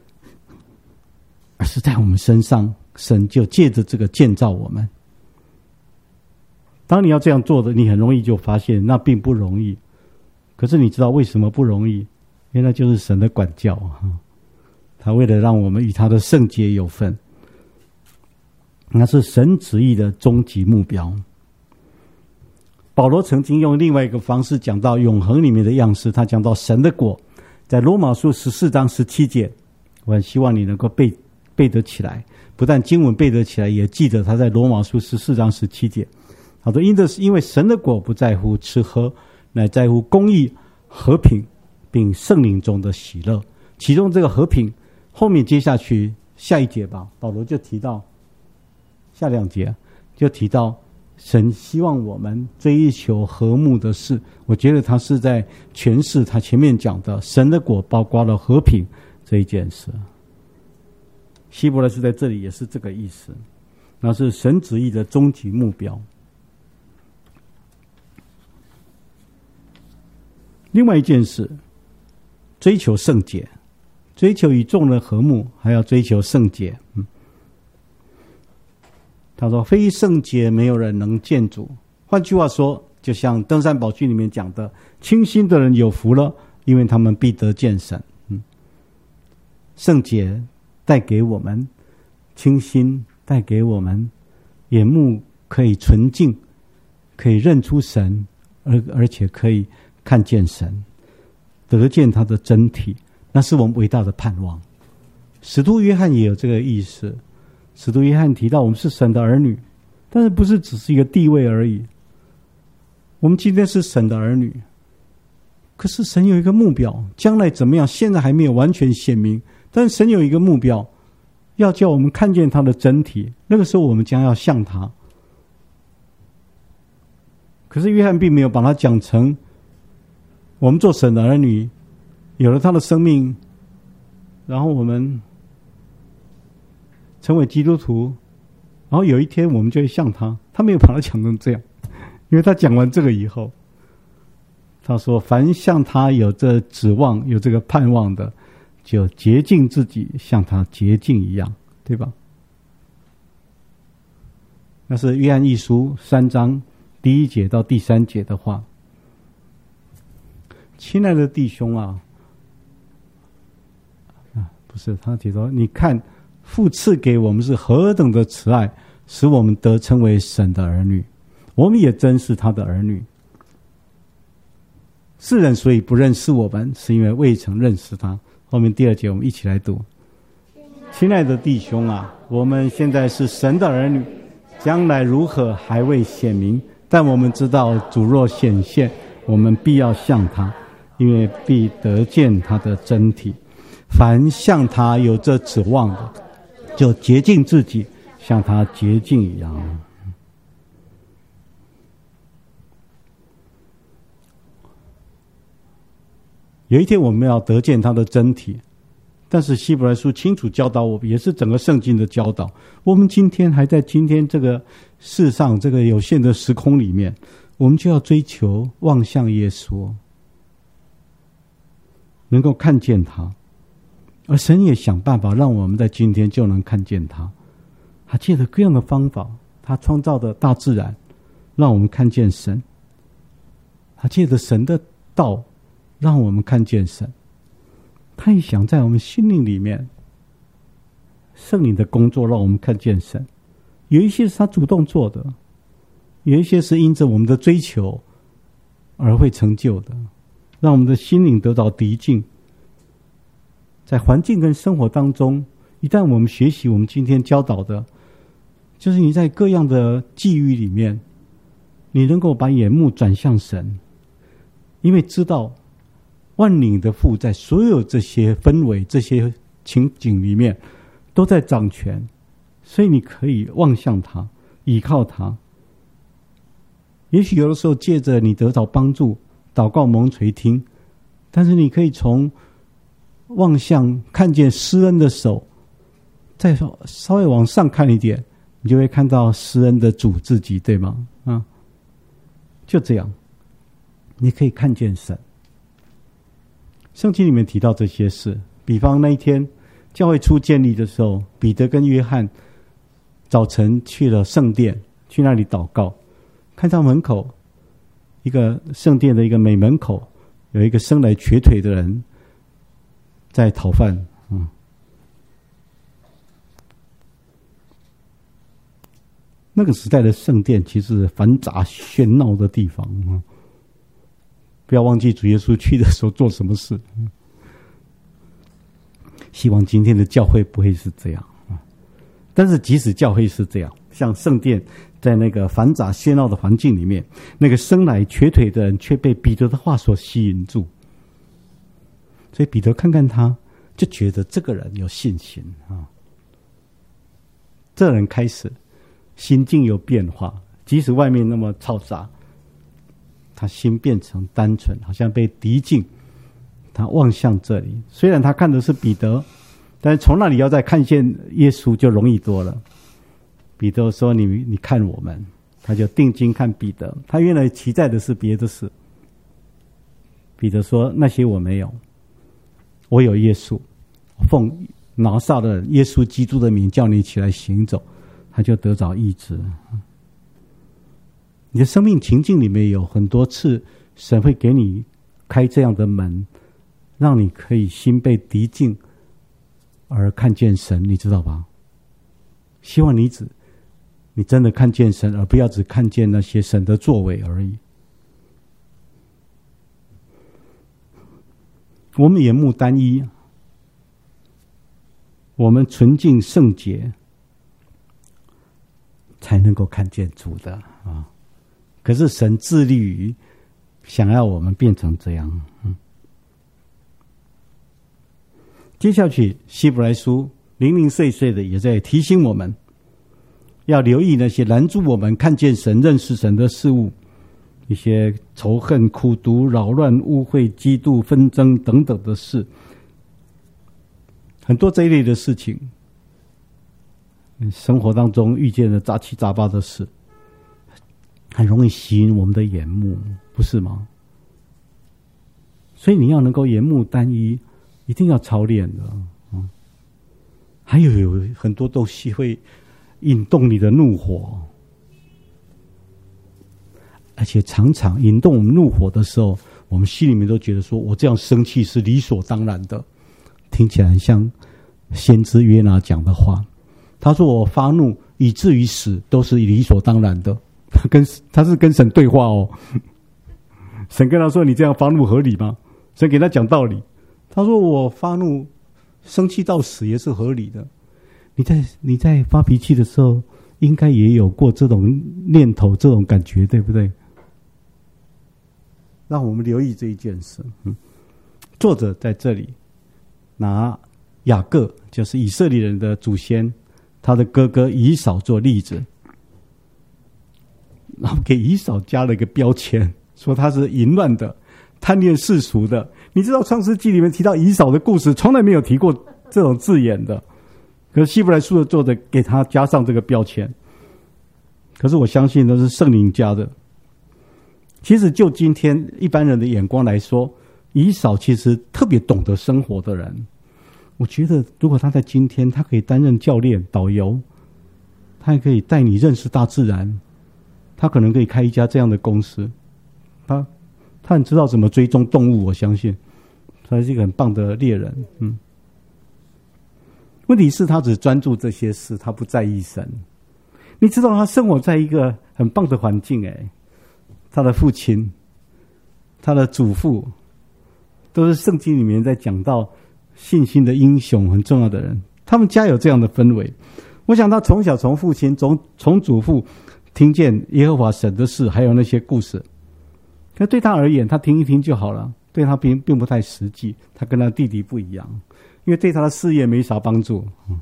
而是在我们身上，神就借着这个建造我们。当你要这样做的，你很容易就发现那并不容易。可是你知道为什么不容易？因为那就是神的管教，他为了让我们与他的圣洁有份，那是神旨意的终极目标。保罗曾经用另外一个方式讲到永恒里面的样式，他讲到神的果，在罗马书十四章十七节，我很希望你能够背背得起来，不但经文背得起来，也记得他在罗马书十四章十七节。好的，因的是因为神的果不在乎吃喝，乃在乎公义、和平，并圣灵中的喜乐。其中这个和平，后面接下去下一节吧，保罗就提到下两节就提到神希望我们追求和睦的事。我觉得他是在诠释他前面讲的神的果包括了和平这一件事。希伯来书在这里也是这个意思，那是神旨意的终极目标。 另外一件事，追求圣洁，追求与众人和睦，还要追求圣洁。嗯，他说：“非圣洁，没有人能见主。”换句话说，就像登山宝训里面讲的，清心的人有福了，因为他们必得见神。嗯，圣洁带给我们清心，带给我们眼目可以纯净，可以认出神，而而且可以看见神，得见他的真体，那是我们伟大的盼望。使徒约翰也有这个意思。使徒约翰提到我们是神的儿女，但是不是只是一个地位而已。我们今天是神的儿女，可是神有一个目标，将来怎么样现在还没有完全显明，但是神有一个目标，要叫我们看见他的真体，那个时候我们将要像他。可是约翰并没有把它讲成我们做神的儿女，有了他的生命，然后我们成为基督徒，然后有一天我们就会像他。他没有把它讲成这样，因为他讲完这个以后，他说：“凡像他有这指望、有这个盼望的，就洁净自己，像他洁净一样，对吧？”那是约翰一书三章第一节到第三节的话。亲爱的弟兄啊，啊，不是他提到，你看父赐给我们是何等的慈爱，使我们得称为神的儿女，我们也真是他的儿女。世人所以不认识我们，是因为未曾认识他。后面第二节我们一起来读：亲爱的弟兄啊，我们现在是神的儿女，将来如何还未显明，但我们知道主若显现，我们必要像他，因为必得见他的真体。凡像他有这指望的，就洁净自己，像他洁净一样。有一天我们要得见他的真体，但是希伯来书清楚教导我们，也是整个圣经的教导，我们今天还在今天这个世上这个有限的时空里面，我们就要追求望向耶稣，能够看见他。而神也想办法让我们在今天就能看见他，他借着各样的方法，他创造的大自然让我们看见神，他借着神的道让我们看见神，他也想在我们心灵里面圣灵的工作让我们看见神。有一些是他主动做的，有一些是因着我们的追求而会成就的，让我们的心灵得到涤净。在环境跟生活当中，一旦我们学习我们今天教导的，就是你在各样的际遇里面，你能够把眼目转向神，因为知道万灵的父在所有这些氛围、这些情景里面都在掌权，所以你可以望向他，依靠他。也许有的时候借着你得到帮助，祷告蒙垂听，但是你可以从望向看见施恩的手，再稍微往上看一点，你就会看到施恩的主自己，对吗？啊，就这样，你可以看见神。圣经里面提到这些事，比方那一天教会初建立的时候，彼得跟约翰早晨去了圣殿，去那里祷告，看到门口一个圣殿的一个美门口有一个生来瘸腿的人在讨饭。嗯，那个时代的圣殿其实是繁杂喧闹的地方。嗯，不要忘记主耶稣去的时候做什么事。嗯，希望今天的教会不会是这样。嗯，但是即使教会是这样，像圣殿在那个繁杂喧闹的环境里面，那个生来瘸腿的人却被彼得的话所吸引住。所以彼得看看他，就觉得这个人有信心啊。这人开始心境有变化，即使外面那么嘈杂，他心变成单纯，好像被涤净。他望向这里，虽然他看的是彼得，但是从那里要再看见耶稣就容易多了。彼得说：“你你看我们。”他就定睛看彼得，他原来期待的是别的事。 彼得说：“那些我没有，我有耶稣，奉拿撒勒耶稣基督的名叫你起来行走。”他就得着医治。你的生命情境里面有很多次，神会给你开这样的门，让你可以心被涤净，而看见神，你知道吧？希望你只你真的看见神，而不要只看见那些神的作为而已。我们眼目单一，我们纯净圣洁，才能够看见主的啊！可是神致力于想要我们变成这样。嗯，接下去希伯来书零零碎碎的也在提醒我们，要留意那些拦住我们看见神、认识神的事物，一些仇恨、苦毒、扰乱、污秽、嫉妒、纷争等等的事，很多这一类的事情，生活当中遇见的杂七杂八的事，很容易吸引我们的眼目，不是吗？所以你要能够眼目单一，一定要操练的。嗯，还有有很多东西会引动你的怒火，而且常常引动我们怒火的时候，我们心里面都觉得说，我这样生气是理所当然的。听起来很像先知约拿讲的话，他说我发怒以至于死都是理所当然的。他跟他是跟神对话哦，神跟他说，你这样发怒合理吗？神给他讲道理，他说我发怒生气到死也是合理的。你在你在发脾气的时候，应该也有过这种念头、这种感觉，对不对？让我们留意这一件事。嗯，作者在这里拿雅各，就是以色列人的祖先，他的哥哥以扫做例子，然后给以扫加了一个标签，说他是淫乱的、贪恋世俗的。你知道创世纪里面提到以扫的故事，从来没有提过这种字眼的，可是希伯来书的作者给他加上这个标签。可是我相信那是圣灵加的。其实就今天一般人的眼光来说，以扫其实特别懂得生活的人。我觉得如果他在今天，他可以担任教练、导游，他也可以带你认识大自然，他可能可以开一家这样的公司。他他很知道怎么追踪动物，我相信他是一个很棒的猎人。嗯，问题是他只专注这些事，他不在意神。你知道他生活在一个很棒的环境，诶，他的父亲、他的祖父都是圣经里面在讲到信心的英雄，很重要的人，他们家有这样的氛围。我想他从小从父亲、从从祖父听见耶和华神的事，还有那些故事，可对他而言，他听一听就好了，对他并并不太实际。他跟他弟弟不一样，因为对他的事业没啥帮助，嗯，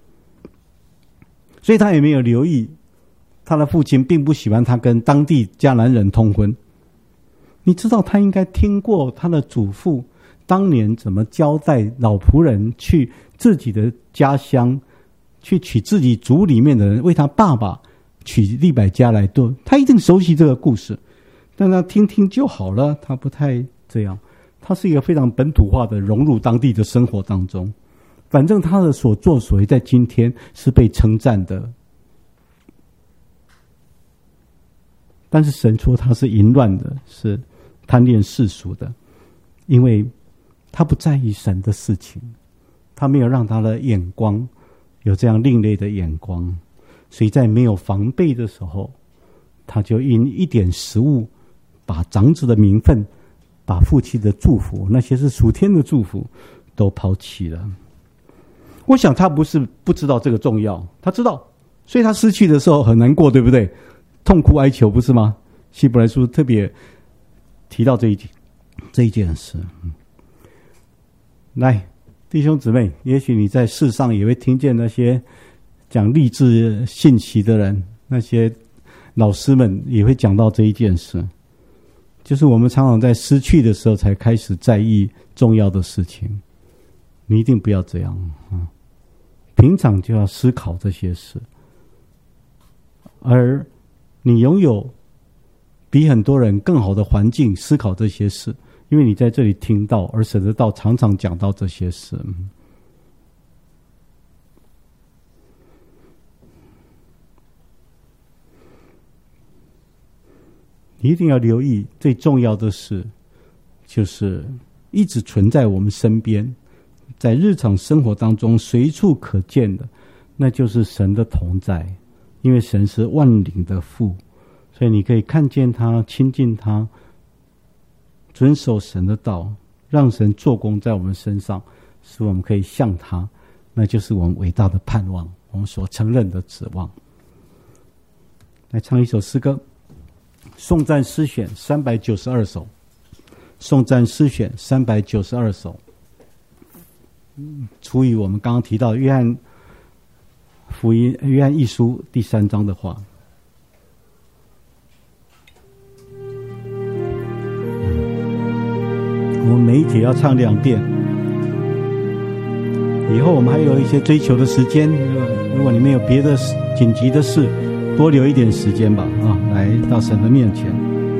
所以他也没有留意他的父亲并不喜欢他跟当地迦南人通婚。你知道他应该听过他的祖父当年怎么交代老仆人去自己的家乡去娶自己族里面的人，为他爸爸娶利百加来做，他一定熟悉这个故事，但他听听就好了，他不太这样。他是一个非常本土化的，融入当地的生活当中，反正他的所作所为在今天是被称赞的。但是神说他是淫乱的，是贪恋世俗的，因为他不在意神的事情，他没有让他的眼光有这样另类的眼光，所以在没有防备的时候，他就因一点食物把长子的名分，把父亲的祝福，那些是属天的祝福都抛弃了。我想他不是不知道这个重要，他知道，所以他失去的时候很难过，对不对？痛哭哀求，不是吗？希伯来书特别提到这一这一件事。来，弟兄姊妹，也许你在世上也会听见那些讲励志信息的人，那些老师们也会讲到这一件事，就是我们常常在失去的时候才开始在意重要的事情。你一定不要这样，嗯，平常就要思考这些事，而你拥有比很多人更好的环境思考这些事， 因为你在这里听到，而神的道常常讲到这些事。你一定要留意，最重要的是，就是一直存在我们身边，在日常生活当中随处可见的，那就是神的同在。因为神是万灵的父，所以你可以看见他，亲近他，遵守神的道，让神做工在我们身上，使我们可以像他，那就是我们伟大的盼望，我们所承认的指望。来唱一首诗歌，颂赞诗选三百九十二首，颂赞诗选三百九十二首，出于我们刚刚提到约翰福音、约翰一书第三章的话。我们每一节要唱两遍，以后我们还有一些追求的时间，如果你们有别的紧急的事，多留一点时间吧，啊，来到神的面前。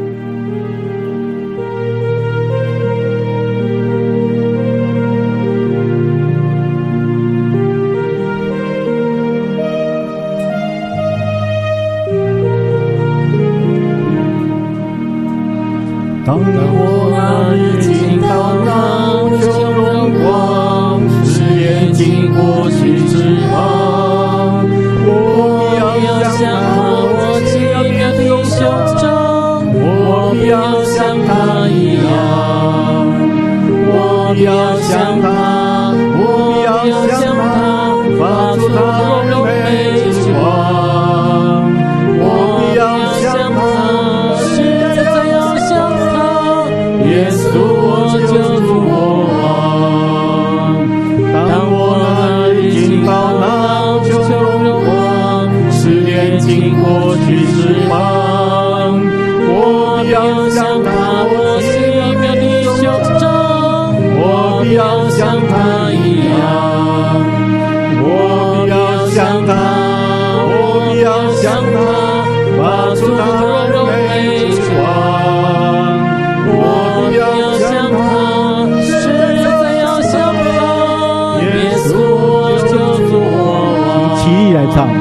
当我那日经到那就荣光，誓言经过去之旁，我要像他，我奇妙的胸中，我要像他一样，我要像他，我要像他，发出他荣美之光，我要像他，实在要像他，耶稣我救主我王。当我那日经到那就荣光，试炼经过去之旁，我要像他，我奇妙的胸中，我要像他一样，我要像他，我要像他，发出他荣美之光，我要像他，实在要像他，耶稣我救主我王。起立来唱，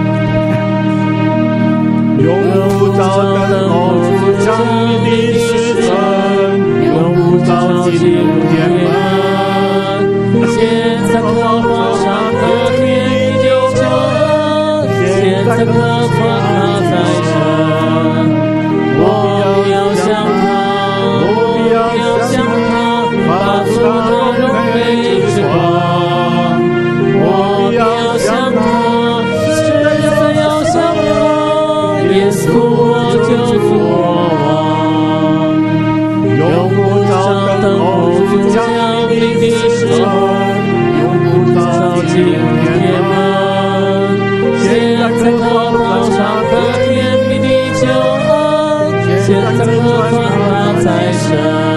永不照灯候主降临的时辰，永不照进天门，现在可画上他天地救恩，现在可传他在身，我要像他，我要像他，发出他荣美之光，我要像他，实在要像他，耶稣我救主我王。永不照灯候主降临的时辰，永不照进天门，现在可报上他天命的救恩，现在可传他在身，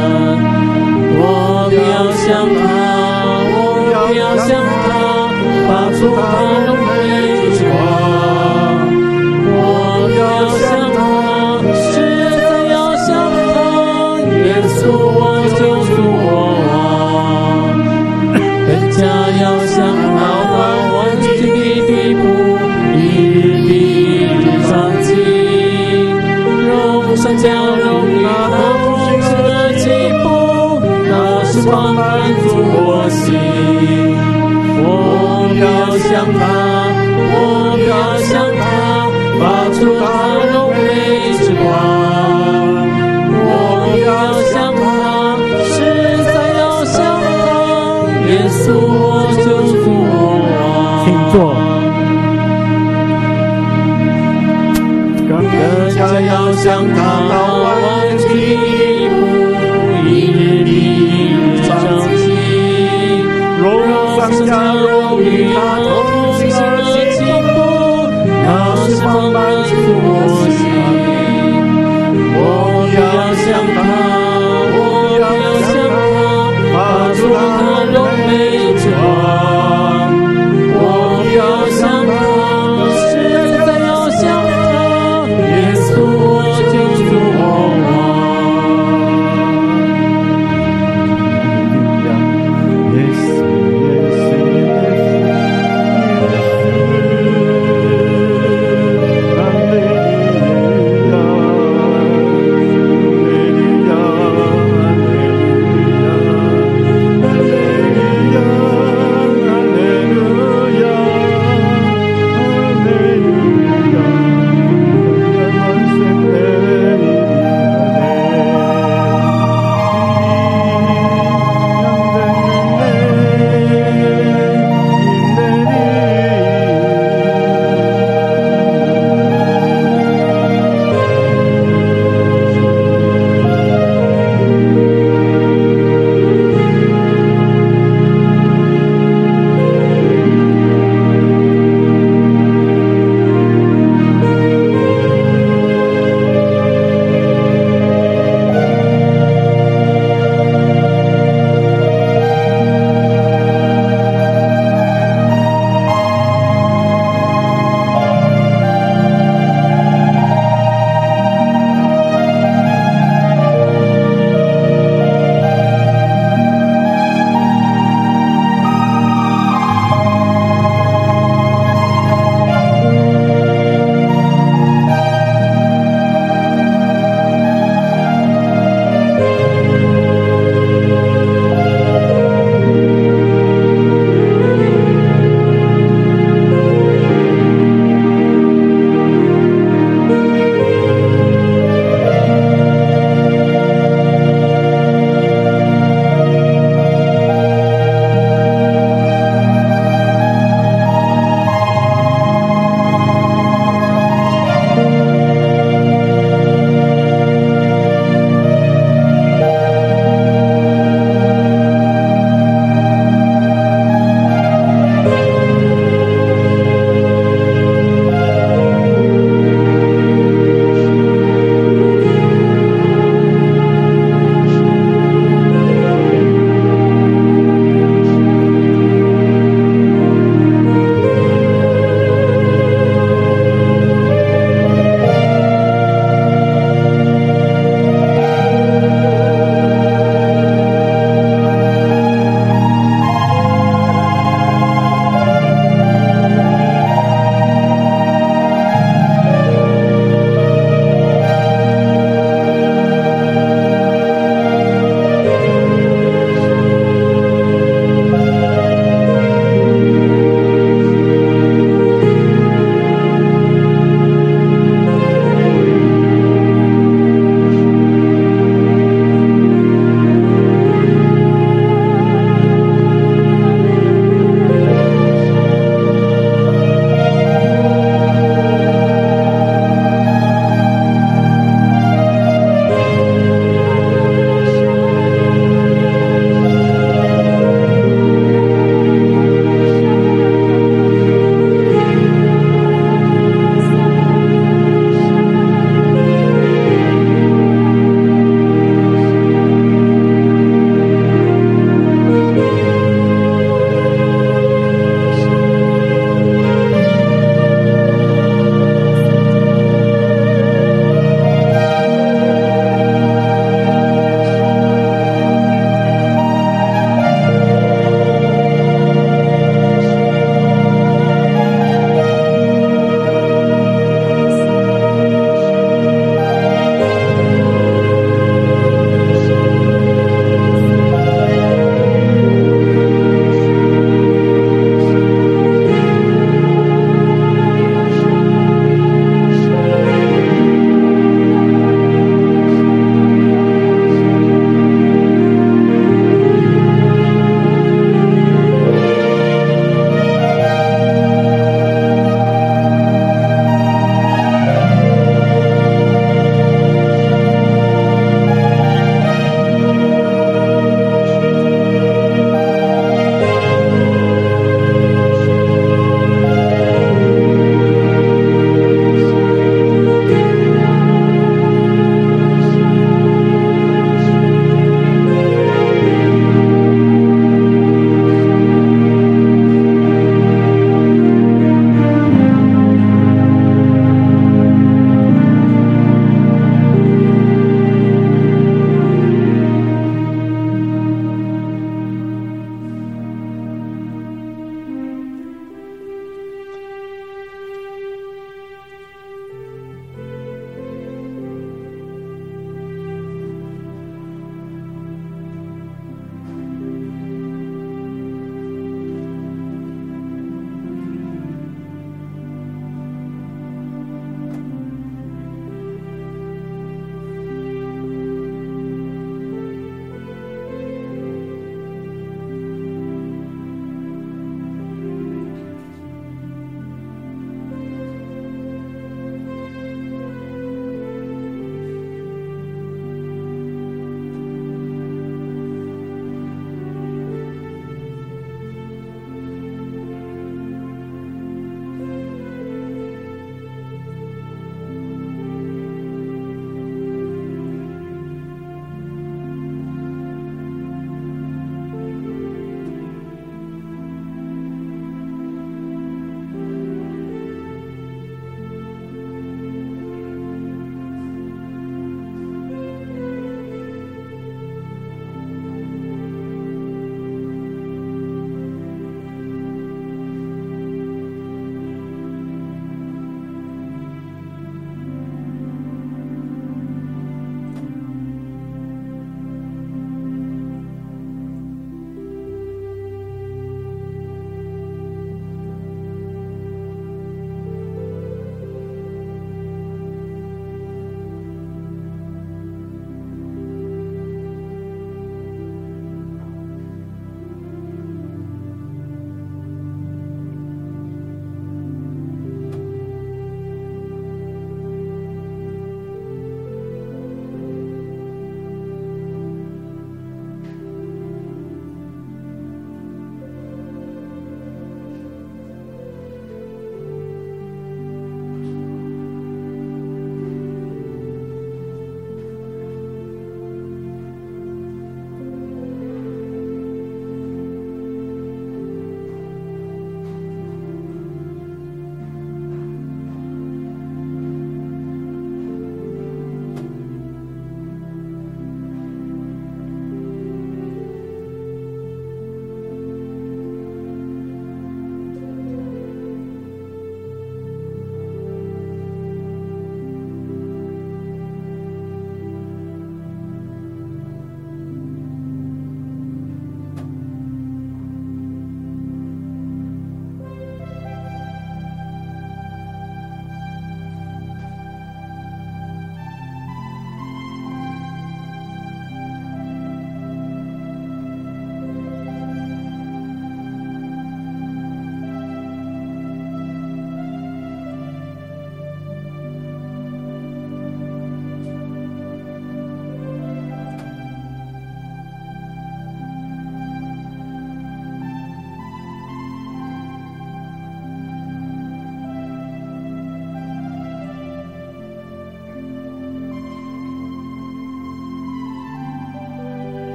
我要像他，我要像他，发出他荣美之光，我要像他，实在要像他，耶稣我救主我王。更加要像他到完全的地步，一日比一日长进，荣上加荣于他丰盛的进步，那时光满足我心。我要像他，我要像他，发出他荣美之光，我要像他，实在要像他，耶稣我救主我王。请坐。更加要像他到完